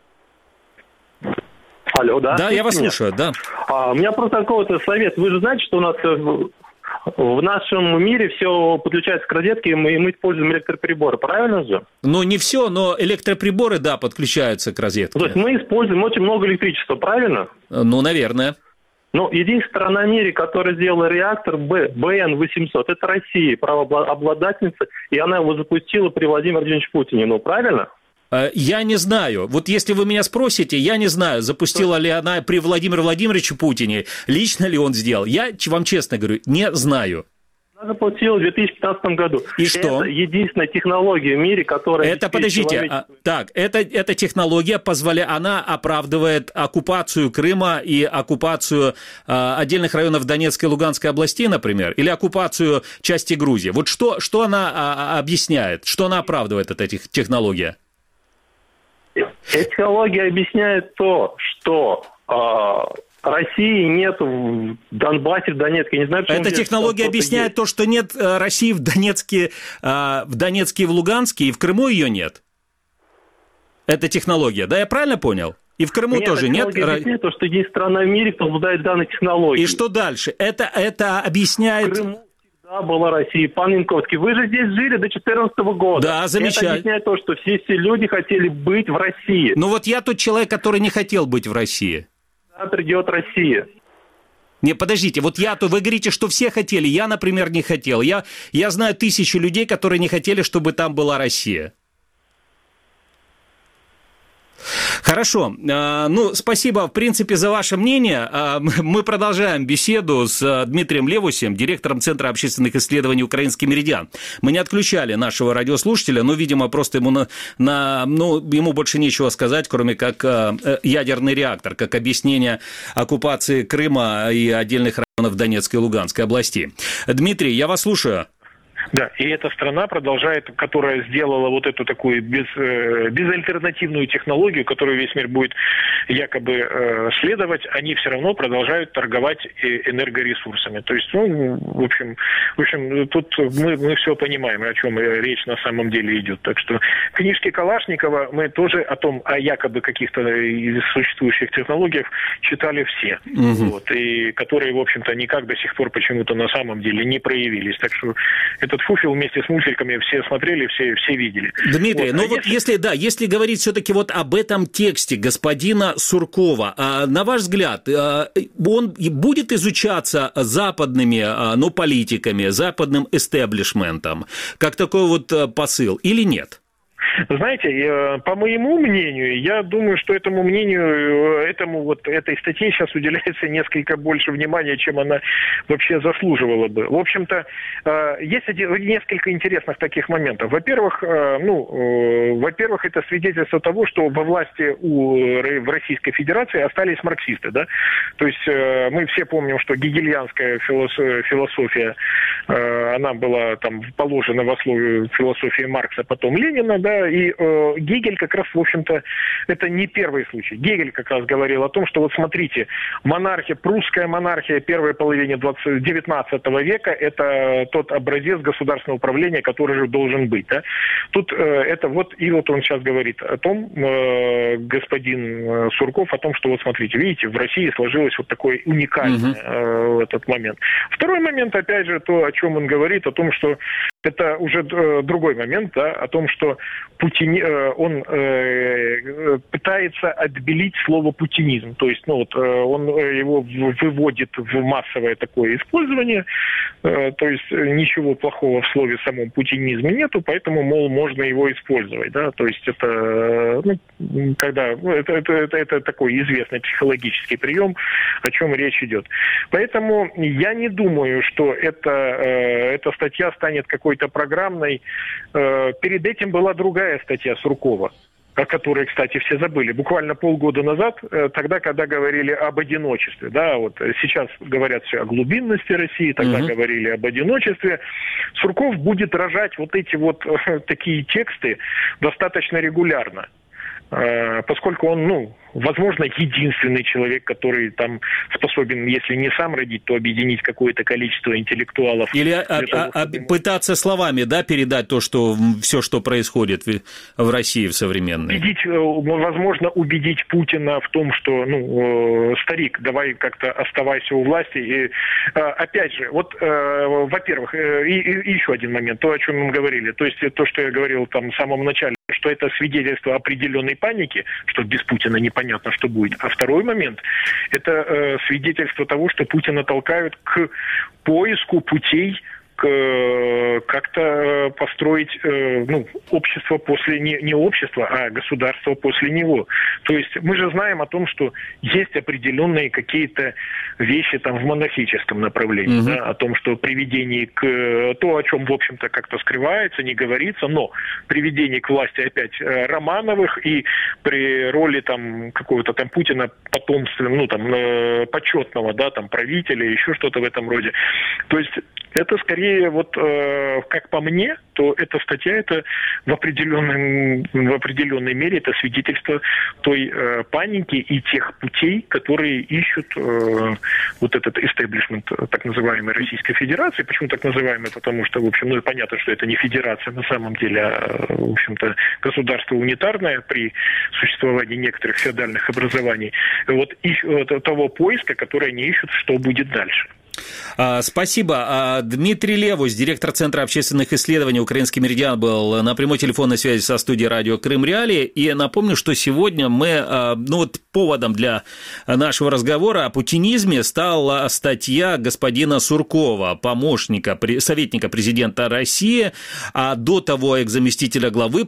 Алло, да? Да, я вас меня? слушаю, да. А, у меня просто какой-то совет. Вы же знаете, что у нас в нашем мире все подключается к розетке, и мы, и мы используем электроприборы, правильно же? Ну, не все, но электроприборы, да, подключаются к розетке. То есть мы используем очень много электричества, правильно? Ну, наверное. Ну, единственная страна в мире, которая сделала реактор бэ эн восемьсот, это Россия, правообладательница, и она его запустила при Владимире Владимировиче Путине, ну, правильно? Я не знаю. Вот если вы меня спросите, я не знаю, запустила ли она при Владимире Владимировиче Путине, лично ли он сделал. Я вам честно говорю, не знаю. Она запустила в две тысячи пятнадцатом году. И что? Это единственная технология в мире, которая... Это, подождите, а, так, это, эта технология позволяет, она оправдывает оккупацию Крыма и оккупацию а, отдельных районов Донецкой и Луганской областей, например, или оккупацию части Грузии. Вот что, что она а, объясняет, что она оправдывает, эта технология? Технология объясняет то, что... А... России нет в Донбассе, в Донецке. Я не знаю, почему. Эта технология объясняет есть. то, что нет России в Донецке, в Донецке и в Луганске, и в Крыму ее нет. Это технология, да, я правильно понял? И в Крыму нет, тоже нет? Объясняет то, что есть страна в мире, кто обладает данной технологией. И что дальше? Это, это объясняет... В Крыму всегда была Россия. Пан Янковский, вы же здесь жили до две тысячи четырнадцатого года. Да, замечательно. Это объясняет то, что все эти люди хотели быть в России. Ну вот я тот человек, который не хотел быть в России. Придет Россия. Не, подождите, вот я-то, вы говорите, что все хотели, я, например, не хотел. Я, я знаю тысячу людей, которые не хотели, чтобы там была Россия. Хорошо. Ну, спасибо, в принципе, за ваше мнение. Мы продолжаем беседу с Дмитрием Левусем, директором Центра общественных исследований «Украинский меридиан». Мы не отключали нашего радиослушателя, но, видимо, просто ему, на, на, ну, ему больше нечего сказать, кроме как ядерный реактор, как объяснение оккупации Крыма и отдельных районов Донецкой и Луганской областей. Дмитрий, я вас слушаю. Да, и эта страна продолжает, которая сделала вот эту такую без, э, безальтернативную технологию, которую весь мир будет якобы э, следовать, они все равно продолжают торговать энергоресурсами. То есть, ну, в общем, в общем тут мы, мы все понимаем, о чем речь на самом деле идет. Так что книжки Калашникова мы тоже о том, о якобы каких-то из существующих технологиях читали все. Угу. Вот, и которые, в общем-то, никак до сих пор почему-то на самом деле не проявились. Так что этот фуфел вместе с мультиками все смотрели, все, все видели. Дмитрий, вот. ну а вот если... если, да, если говорить все-таки вот об этом тексте господина Суркова, а, на ваш взгляд, а, он будет изучаться западными, а, ну, политиками, западным эстеблишментом, как такой вот посыл, или нет? Знаете, по моему мнению, я думаю, что этому мнению, этому вот этой статье сейчас уделяется несколько больше внимания, чем она вообще заслуживала бы. В общем-то, есть несколько интересных таких моментов. Во-первых, ну, во-первых, это свидетельство того, что во власти у, в Российской Федерации остались марксисты, да? То есть мы все помним, что гегельянская философия, она была там положена в основу философии Маркса, потом Ленина, да, и э, Гегель как раз, в общем-то, это не первый случай. Гегель как раз говорил о том, что вот смотрите, монархия, прусская монархия первой половины девятнадцатого века – это тот образец государственного управления, который же должен быть. Да? Тут э, это вот, и вот он сейчас говорит о том, э, господин Сурков, о том, что вот смотрите, видите, в России сложилось вот такое уникальное э, этот момент. Второй момент, опять же, то, о чем он говорит, о том, что это уже э, другой момент, да, о том, что Путин, э, он э, пытается отбелить слово путинизм. То есть, ну, вот, э, он его выводит в массовое такое использование. Э, то есть, ничего плохого в слове самом путинизме нету, поэтому, мол, можно его использовать. Да? То есть, это, ну, когда, ну, это, это, это, это такой известный психологический прием, о чем речь идет. Поэтому я не думаю, что это, э, эта статья станет какой-то программной. Э, перед этим была другая статья Суркова, о которой, кстати, все забыли. Буквально полгода назад, тогда, когда говорили об одиночестве, да, вот сейчас говорят все о глубинности России, тогда uh-huh. говорили об одиночестве. Сурков будет рожать вот эти вот такие тексты достаточно регулярно, поскольку он, ну, возможно, единственный человек, который там способен, если не сам родить, то объединить какое-то количество интеллектуалов. Или а, того, а, чтобы... пытаться словами, да, передать то, что все, что происходит в, в России в современной. Убедить, возможно, убедить Путина в том, что, ну, старик, давай как-то оставайся у власти. И, опять же, вот, во-первых, и, и еще один момент, то, о чем мы говорили, то есть то, что я говорил там в самом начале, что это свидетельство определенной паники, что без Путина непонятно, что будет. А второй момент – это э, свидетельство того, что Путина толкают к поиску путей, к, как-то построить, ну, общество после, не, не общество, а государство после него. То есть мы же знаем о том, что есть определенные какие-то вещи там в монархическом направлении, угу. да, о том, что приведение к, то, о чем, в общем-то, как-то скрывается, не говорится, но приведение к власти опять Романовых и при роли там какого-то там Путина потомственного, ну, там, почетного, да, там, правителя, еще что-то в этом роде. То есть это скорее, вот, э, как по мне, то эта статья, это в определенной, в определенной мере это свидетельство той э, паники и тех путей, которые ищут э, вот этот истеблишмент так называемой Российской Федерации. Почему так называемый? Потому что, в общем, ну, понятно, что это не федерация на самом деле, а, в общем-то, государство унитарное при существовании некоторых феодальных образований. Вот, ищут, того поиска, который они ищут, что будет дальше. Спасибо. Дмитрий Левус, директор Центра общественных исследований «Украинский меридиан», был на прямой телефонной связи со студией радио Крым Реалии. И напомню, что сегодня мы, ну вот поводом для нашего разговора о путинизме стала статья господина Суркова, помощника, советника президента России, а до того экс-заместителя главы правительства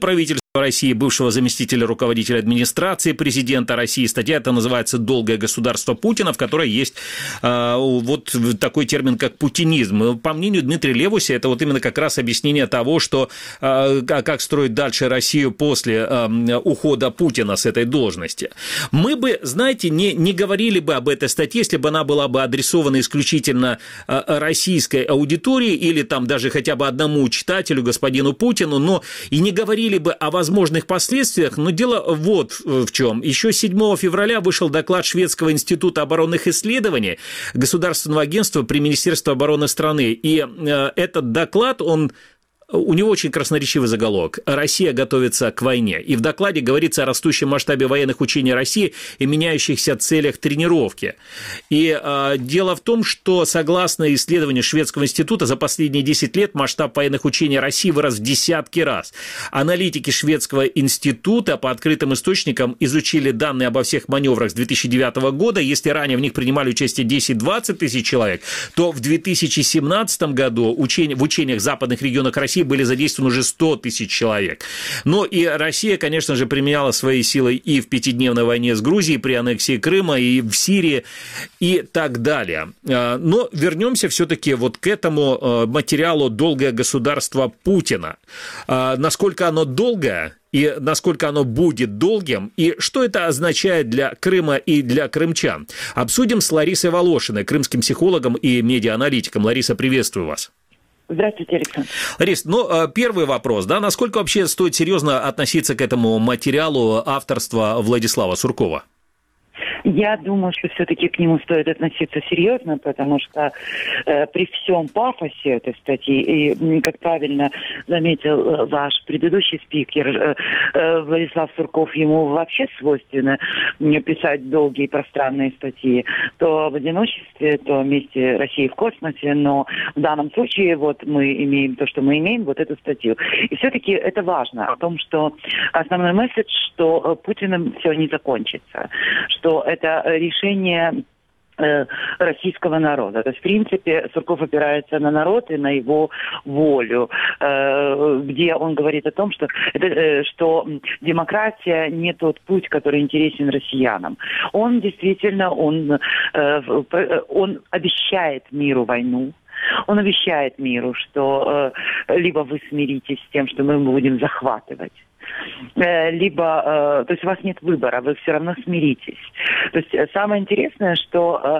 России, бывшего заместителя руководителя администрации президента России. Статья эта называется «Долгое государство Путина», в которой есть э, вот такой термин, как путинизм. По мнению Дмитрия Левуся, это вот именно как раз объяснение того, что э, как строить дальше Россию после э, ухода Путина с этой должности. Мы бы, знаете, не, не говорили бы об этой статье, если бы она была бы адресована исключительно э, российской аудитории или там даже хотя бы одному читателю, господину Путину, но и не говорили бы о возможных последствиях, но дело вот в чем. Еще седьмого февраля вышел доклад Шведского института оборонных исследований, государственного агентства при Министерстве обороны страны, и э, этот доклад, он у него очень красноречивый заголовок. Россия готовится к войне. И в докладе говорится о растущем масштабе военных учений России и меняющихся целях тренировки. И э, дело в том, что согласно исследованию Шведского института за последние десять лет масштаб военных учений России вырос в десятки раз. Аналитики Шведского института по открытым источникам изучили данные обо всех маневрах с две тысячи девятого года. Если ранее в них принимали участие десять-двадцать тысяч человек, то в две тысячи семнадцатом году учения, в учениях в западных регионах России были задействованы уже сто тысяч человек. Но и Россия, конечно же, применяла свои силы и в пятидневной войне с Грузией при аннексии Крыма, и в Сирии, и так далее. Но вернемся все-таки вот к этому материалу «Долгое государство Путина». Насколько оно долгое и насколько оно будет долгим, и что это означает для Крыма и для крымчан. Обсудим с Ларисой Волошиной, крымским психологом и медиааналитиком. Лариса, приветствую вас. Здравствуйте, Александр. Ларис, ну, первый вопрос, да, насколько вообще стоит серьезно относиться к этому материалу авторства Владислава Суркова? Я думаю, что все-таки к нему стоит относиться серьезно, потому что э, при всем пафосе этой статьи, и, как правильно заметил э, ваш предыдущий спикер, э, э, Владислав Сурков, ему вообще свойственно писать долгие и пространные статьи, то в одиночестве, то вместе России в космосе, но в данном случае вот мы имеем то, что мы имеем, вот эту статью. И все-таки это важно, о том, что основной месседж, что Путиным все не закончится, что это решение э, российского народа. То есть, в принципе, Сурков опирается на народ и на его волю, э, где он говорит о том, что, это, э, что демократия не тот путь, который интересен россиянам. Он действительно, он, э, он обещает миру войну. Он обещает миру, что э, либо вы смиритесь с тем, что мы будем захватывать, либо, то есть у вас нет выбора, вы все равно смиритесь. То есть самое интересное, что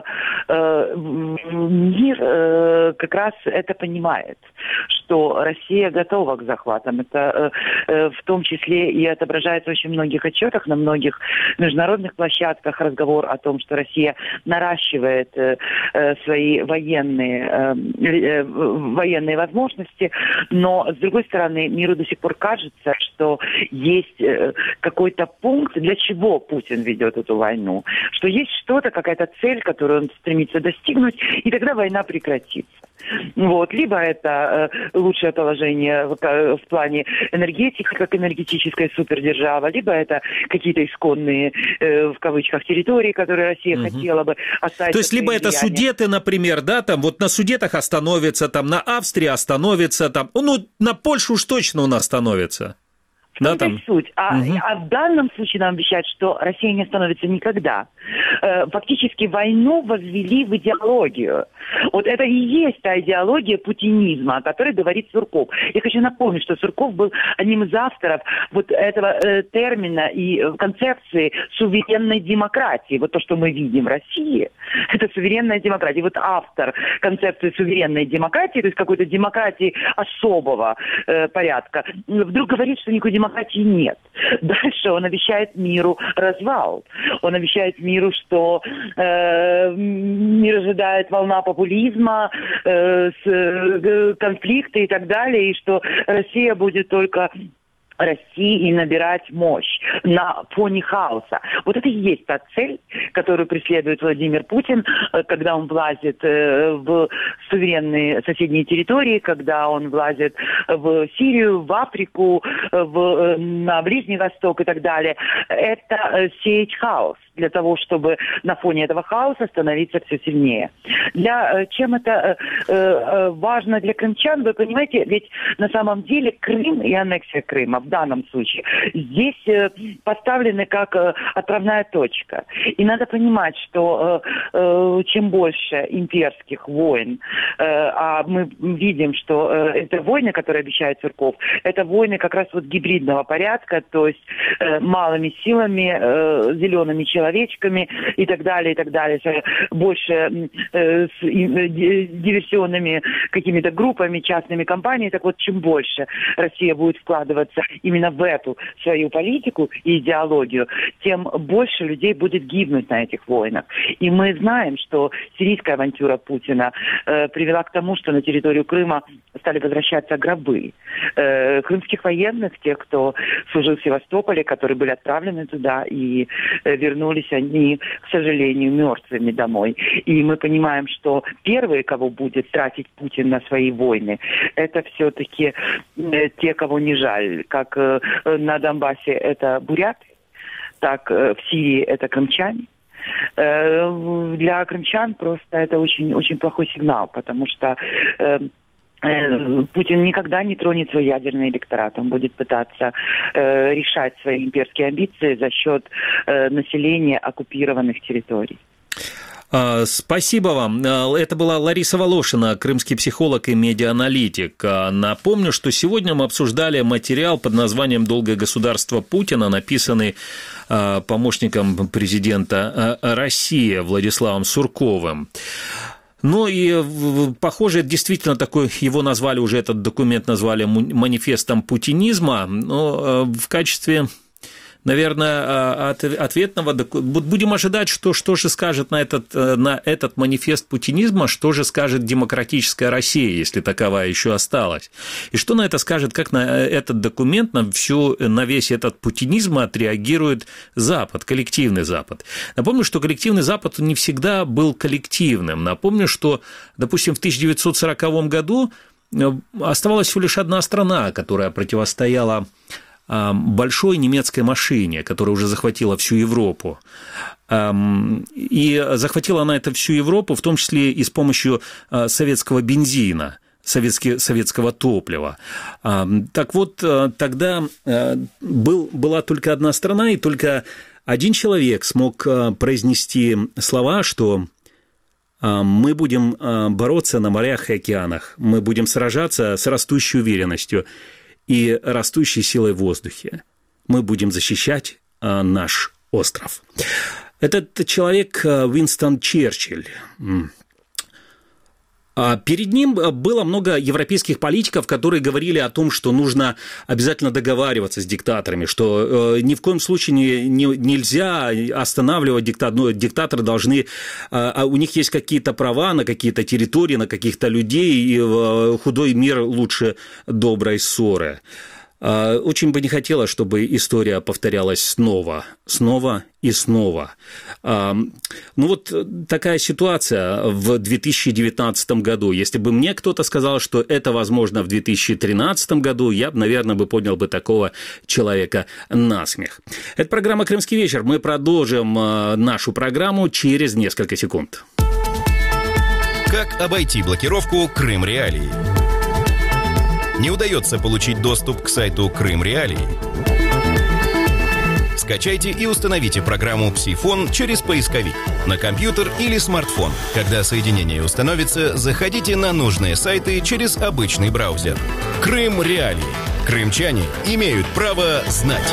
мир как раз это понимает, что Россия готова к захватам. Это в том числе и отображается в очень многих отчетах, на многих международных площадках разговор о том, что Россия наращивает свои военные, военные возможности, но, с другой стороны, миру до сих пор кажется, что есть какой-то пункт, для чего Путин ведет эту войну, что есть что-то, какая-то цель, которую он стремится достигнуть, и тогда война прекратится. Вот. Либо это э, лучшее положение в, в плане энергетики, как энергетическая супердержава, либо это какие-то исконные, э, в кавычках, территории, которые Россия угу. хотела бы оставить. То есть, либо это влияния. Судеты, например, да, там вот на Судетах остановится, там на Австрии остановится, там, ну, на Польшу уж точно у нас остановится. Да, там. Суть. А, угу. а в данном случае нам обещают, что Россия не остановится никогда. Э, фактически войну возвели в идеологию. Вот это и есть та идеология путинизма, о которой говорит Сурков. Я хочу напомнить, что Сурков был одним из авторов вот этого э, термина и концепции суверенной демократии. Вот то, что мы видим в России, это суверенная демократия. Вот автор концепции суверенной демократии, то есть какой-то демократии особого э, порядка, вдруг говорит, что никакой демократии демократии нет. Дальше он обещает миру развал. Он обещает миру, что э, мир ожидает волна популизма, э, с, э, конфликты и так далее, и что Россия будет только расти и набирать мощь на фоне хаоса. Вот это и есть та цель, которую преследует Владимир Путин, когда он влазит в суверенные соседние территории, когда он влазит в Сирию, в Африку, в, на Ближний Восток и так далее. Это сеять хаос для того, чтобы на фоне этого хаоса становиться все сильнее. Для, чем это э, важно для крымчан, вы понимаете, ведь на самом деле Крым и аннексия Крыма в данном случае, здесь э, поставлены как э, отправная точка. И надо понимать, что э, э, чем больше имперских войн, э, а мы видим, что э, это войны, которые обещает Сурков, это войны как раз вот гибридного порядка, то есть э, малыми силами, э, зелеными человечками и так далее, и так далее, больше э, с э, диверсионными какими-то группами, частными компаниями. Так вот, чем больше Россия будет вкладываться именно в эту свою политику и идеологию, тем больше людей будет гибнуть на этих войнах. И мы знаем, что сирийская авантюра Путина э, привела к тому, что на территорию Крыма стали возвращаться гробы. Э, крымских военных, тех, кто служил в Севастополе, которые были отправлены туда, и э, вернулись они, к сожалению, мертвыми домой. И мы понимаем, что первые, кого будет тратить Путин на свои войны, это все-таки э, те, кого не жаль. Как э, на Донбассе это буряты, так э, в Сирии это крымчане. Э, для крымчан просто это очень, очень плохой сигнал, потому что э, Путин никогда не тронет свой ядерный электорат. Он будет пытаться э, решать свои имперские амбиции за счет э, населения оккупированных территорий. Спасибо вам. Это была Лариса Волошина, крымский психолог и медиааналитик. Напомню, что сегодня мы обсуждали материал под названием «Долгое государство Путина», написанный помощником президента России Владиславом Сурковым. Ну и, похоже, действительно такой, его назвали уже, этот документ назвали манифестом путинизма, но в качестве, наверное, ответного, будем ожидать, что, что же скажет на этот, на этот манифест путинизма, что же скажет демократическая Россия, если таковая еще осталась, и что на это скажет, как на этот документ, на, всю, на весь этот путинизм отреагирует Запад, коллективный Запад. Напомню, что коллективный Запад не всегда был коллективным. Напомню, что, допустим, в тысяча девятьсот сороковом году оставалась всего лишь одна страна, которая противостояла большой немецкой машине, которая уже захватила всю Европу. И захватила она это всю Европу, в том числе и с помощью советского бензина, советского топлива. Так вот, тогда был, была только одна страна, и только один человек смог произнести слова, что мы будем бороться на морях и океанах, мы будем сражаться с растущей уверенностью и растущей силой в воздухе. Мы будем защищать а, наш остров. Этот человек Уинстон Черчилль. Перед ним было много европейских политиков, которые говорили о том, что нужно обязательно договариваться с диктаторами, что ни в коем случае не, не, нельзя останавливать диктаторы, диктаторы должны, у них есть какие-то права на какие-то территории, на каких-то людей, и худой мир лучше доброй ссоры. Очень бы не хотелось, чтобы история повторялась снова, снова и снова. Ну вот такая ситуация в две тысячи девятнадцатом году. Если бы мне кто-то сказал, что это возможно в две тысячи тринадцатом году, я бы, наверное, бы поднял бы такого человека на смех. Это программа «Крымский вечер». Мы продолжим нашу программу через несколько секунд. Как обойти блокировку «Крым Реалии»? Не удается получить доступ к сайту Крым Реалии? Скачайте и установите программу «Псифон» через поисковик на компьютер или смартфон. Когда соединение установится, заходите на нужные сайты через обычный браузер. Крым Реалии. Крымчане имеют право знать.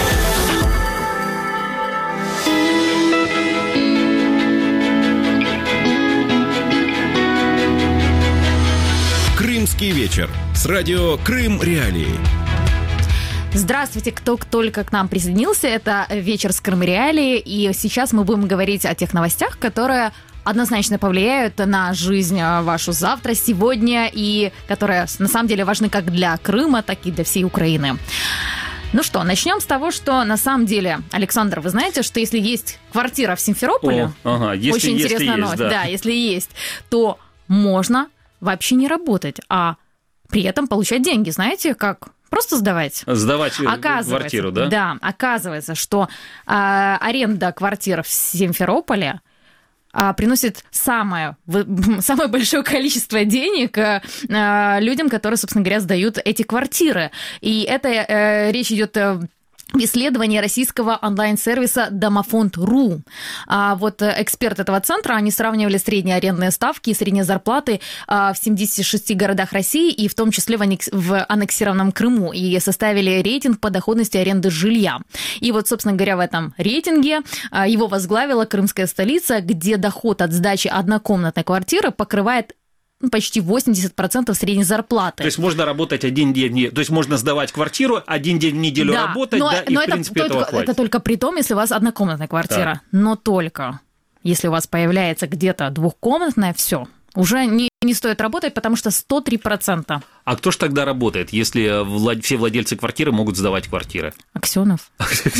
Крымский вечер с радио Крым Реалии. Здравствуйте, кто только к нам присоединился. Это вечер с Крым Реалии, и сейчас мы будем говорить о тех новостях, которые однозначно повлияют на жизнь вашу завтра, сегодня, и которые на самом деле важны как для Крыма, так и для всей Украины. Ну что, начнем с того, что на самом деле, Александр, вы знаете, что если есть квартира в Симферополе, О, ага, если, очень если интересная есть, новость, да. да, если есть, то можно вообще не работать, а при этом получать деньги. Знаете, как? Просто сдавать. Сдавать квартиру, да? Да, оказывается, что э, аренда квартир в Симферополе приносит самое, самое большое количество денег людям, которые, собственно говоря, сдают эти квартиры. И это речь идет исследование российского онлайн-сервиса Домофонд точка ру. А вот эксперты этого центра, они сравнивали средние арендные ставки и средние зарплаты в семидесяти шести городах России, и в том числе в, аннекс... в аннексированном Крыму, и составили рейтинг по доходности аренды жилья. И вот, собственно говоря, в этом рейтинге его возглавила крымская столица, где доход от сдачи однокомнатной квартиры покрывает почти восемьдесят процентов средней зарплаты. То есть можно работать один день, то есть можно сдавать квартиру, один день в неделю да, работать, но, да, и, но в это, принципе, только, этого хватит. Это только при том, если у вас однокомнатная квартира. Да. Но только если у вас появляется где-то двухкомнатная, все, уже не, не стоит работать, потому что сто три процента. А кто ж тогда работает, если влад... все владельцы квартиры могут сдавать квартиры? Аксенов.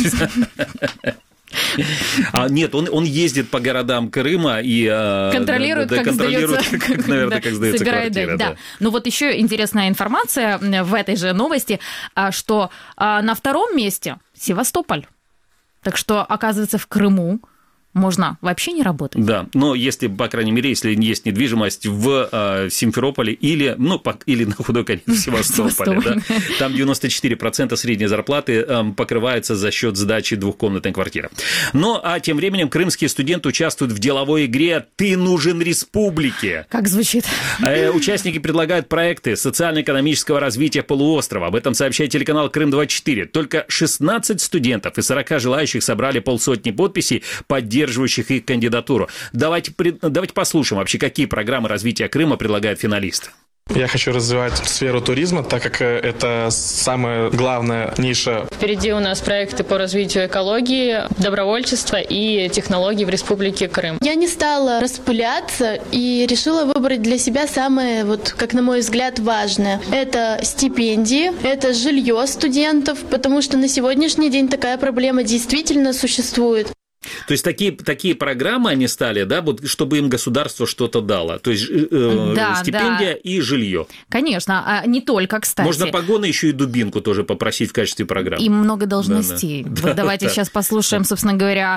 А, нет, он, он ездит по городам Крыма и контролирует, да, как, контролирует сдается, как, наверное, да, как сдается квартира. Да. Да. Ну вот еще интересная информация в этой же новости, что на втором месте Севастополь. Так что, оказывается, в Крыму можно вообще не работать. Да, но если, по крайней мере, если есть недвижимость в э, Симферополе или, ну, по, или на худой конец в Севастополе, да, там девяносто четыре процента средней зарплаты э, покрывается за счет сдачи двухкомнатной квартиры. Ну, а тем временем крымские студенты участвуют в деловой игре «Ты нужен республике». Как звучит? Э, участники предлагают проекты социально-экономического развития полуострова. Об этом сообщает телеканал Крым двадцать четыре. Только шестнадцать студентов из сорока желающих собрали полсотни подписей, поддерживающих их кандидатуру. Давайте, давайте послушаем вообще, какие программы развития Крыма предлагают финалисты. Я хочу развивать сферу туризма, так как это самая главная ниша. Впереди у нас проекты по развитию экологии, добровольчества и технологий в Республике Крым. Я не стала распыляться и решила выбрать для себя самое, вот, как на мой взгляд, важное. Это стипендии, это жилье студентов, потому что на сегодняшний день такая проблема действительно существует. То есть такие, такие программы они стали, да, вот, чтобы им государство что-то дало. То есть э, да, стипендия да. и жилье. Конечно, а не только, кстати. Можно погоны еще и дубинку тоже попросить в качестве программы. И много должностей. Да, да. Вот давайте сейчас послушаем, собственно говоря,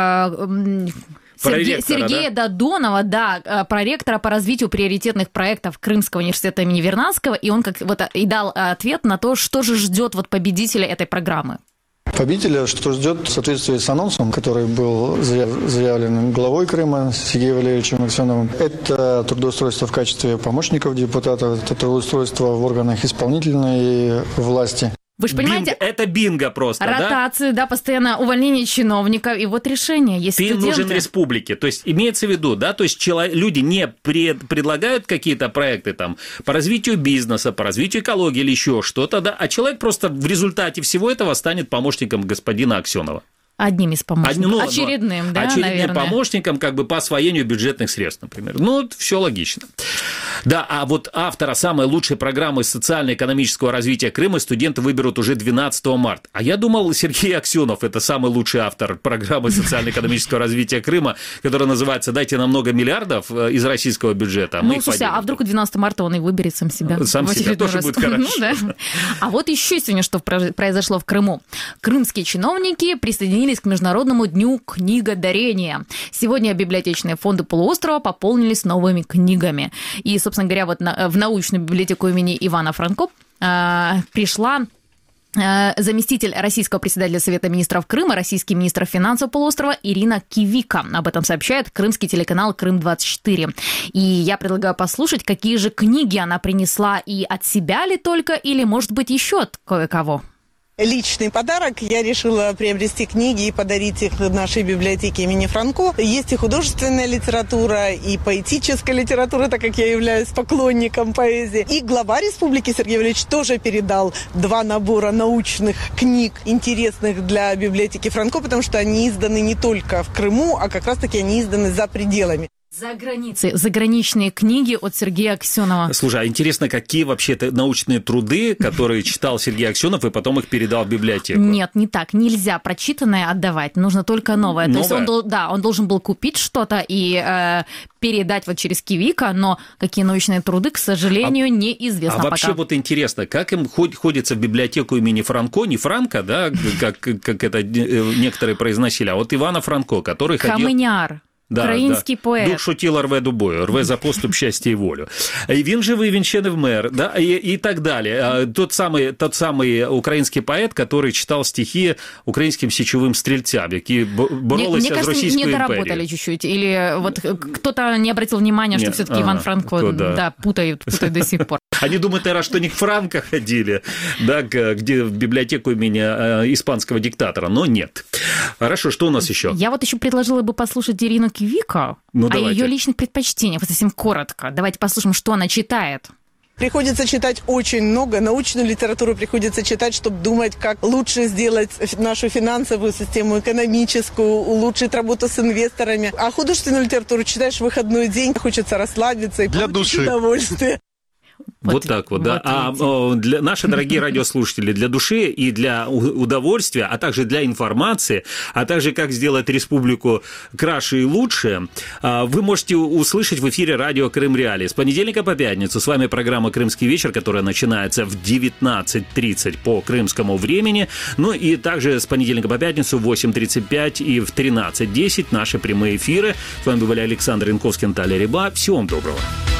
Сергея, Сергея да? Додонова, да, проректора по развитию приоритетных проектов Крымского университета имени Вернадского, и он как вот и дал ответ на то, что же ждет вот победителя этой программы. Победителя, что ждет в соответствии с анонсом, который был заявлен главой Крыма Сергеем Валерьевичем Аксеновым, это трудоустройство в качестве помощников депутатов, это трудоустройство в органах исполнительной власти. Вы же понимаете, бинго, это бинго просто, ротации, да? да, постоянно увольнение чиновников, и вот решение. Есть Ты студенты. нужен республике, то есть имеется в виду, да, то есть чело... люди не пред... предлагают какие-то проекты там по развитию бизнеса, по развитию экологии или еще что-то, да, а человек просто в результате всего этого станет помощником господина Аксенова. Одним из помощников. Ну, очередным, да, очередным наверное. помощником как бы по освоению бюджетных средств, например. Ну, все логично. Да, а вот автора самой лучшей программы социально-экономического развития Крыма студенты выберут уже двенадцатого марта. А я думал, Сергей Аксенов – это самый лучший автор программы социально-экономического развития Крыма, которая называется «Дайте нам много миллиардов» из российского бюджета. Ну, слушай, а вдруг двенадцатого марта он и выберет сам себя? Сам себя тоже будет хорошо. Ну, да. А вот еще сегодня что произошло в Крыму. Крымские чиновники присоединились к Международному дню книгодарения. Сегодня библиотечные фонды полуострова пополнились новыми книгами. И, собственно говоря, вот на, в научную библиотеку имени Ивана Франко э, пришла э, заместитель российского председателя Совета министров Крыма, российский министр финансов полуострова Ирина Кивика. Об этом сообщает крымский телеканал Крым двадцать четыре. И я предлагаю послушать, какие же книги она принесла, и от себя ли только, или, может быть, еще от кое-кого. Личный подарок. Я решила приобрести книги и подарить их в нашей библиотеке имени Франко. Есть и художественная литература, и поэтическая литература, так как я являюсь поклонником поэзии. И глава республики Сергей Валерьевич тоже передал два набора научных книг, интересных для библиотеки Франко, потому что они изданы не только в Крыму, а как раз-таки они изданы за пределами. За границей. Заграничные книги от Сергея Аксенова. Слушай, а интересно, какие вообще-то научные труды, которые читал Сергей Аксенов и потом их передал в библиотеку? Нет, не так. Нельзя прочитанное отдавать. Нужно только новое. новое? То есть он, да, он должен был купить что-то и э, передать вот через Кивика, но какие научные труды, к сожалению, а, неизвестно а пока. А вообще вот интересно, как им ходится в библиотеку имени Франко, не Франко, да, как, как это некоторые произносили, а вот Ивана Франко, который ходил... Камыняр. Да, Український да. поет. Душу тіла рве до бою, рве за поступ, щастя і волю. І він живий, він ще не вмер, да? і, і так далі. Тот самий, тот самий український поет, який читав стихи українським січовим стрільцям, які боролися мне, з Російською Російською імперією. Мне кажется, не доработали чуть-чуть. Или вот кто-то не обратил внимания, что все-таки Иван Франко кто, да. Да, путает, путает до сих пор. Они думают, наверное, что они к Франко ходили, да, где в библиотеку имени испанского диктатора, но нет. Хорошо, что у нас еще? Я вот еще предложила бы послушать Ирину Кивико ну, о давайте. ее личных предпочтениях, вот совсем коротко. Давайте послушаем, что она читает. Приходится читать очень много. Научную литературу приходится читать, чтобы думать, как лучше сделать нашу финансовую систему, экономическую, улучшить работу с инвесторами. А художественную литературу читаешь в выходной день, хочется расслабиться и для получить души. удовольствие. Вот, вот так вот, да. Вот а для, наши дорогие радиослушатели, для души и для удовольствия, а также для информации, а также как сделать республику краше и лучше, вы можете услышать в эфире радио Крым Реалии. С понедельника по пятницу с вами программа «Крымский вечер», которая начинается в девятнадцать тридцать по крымскому времени. Ну и также с понедельника по пятницу в восемь тридцать пять и в тринадцать десять наши прямые эфиры. С вами были Александр Янковский, Наталья Реба. Всего вам доброго.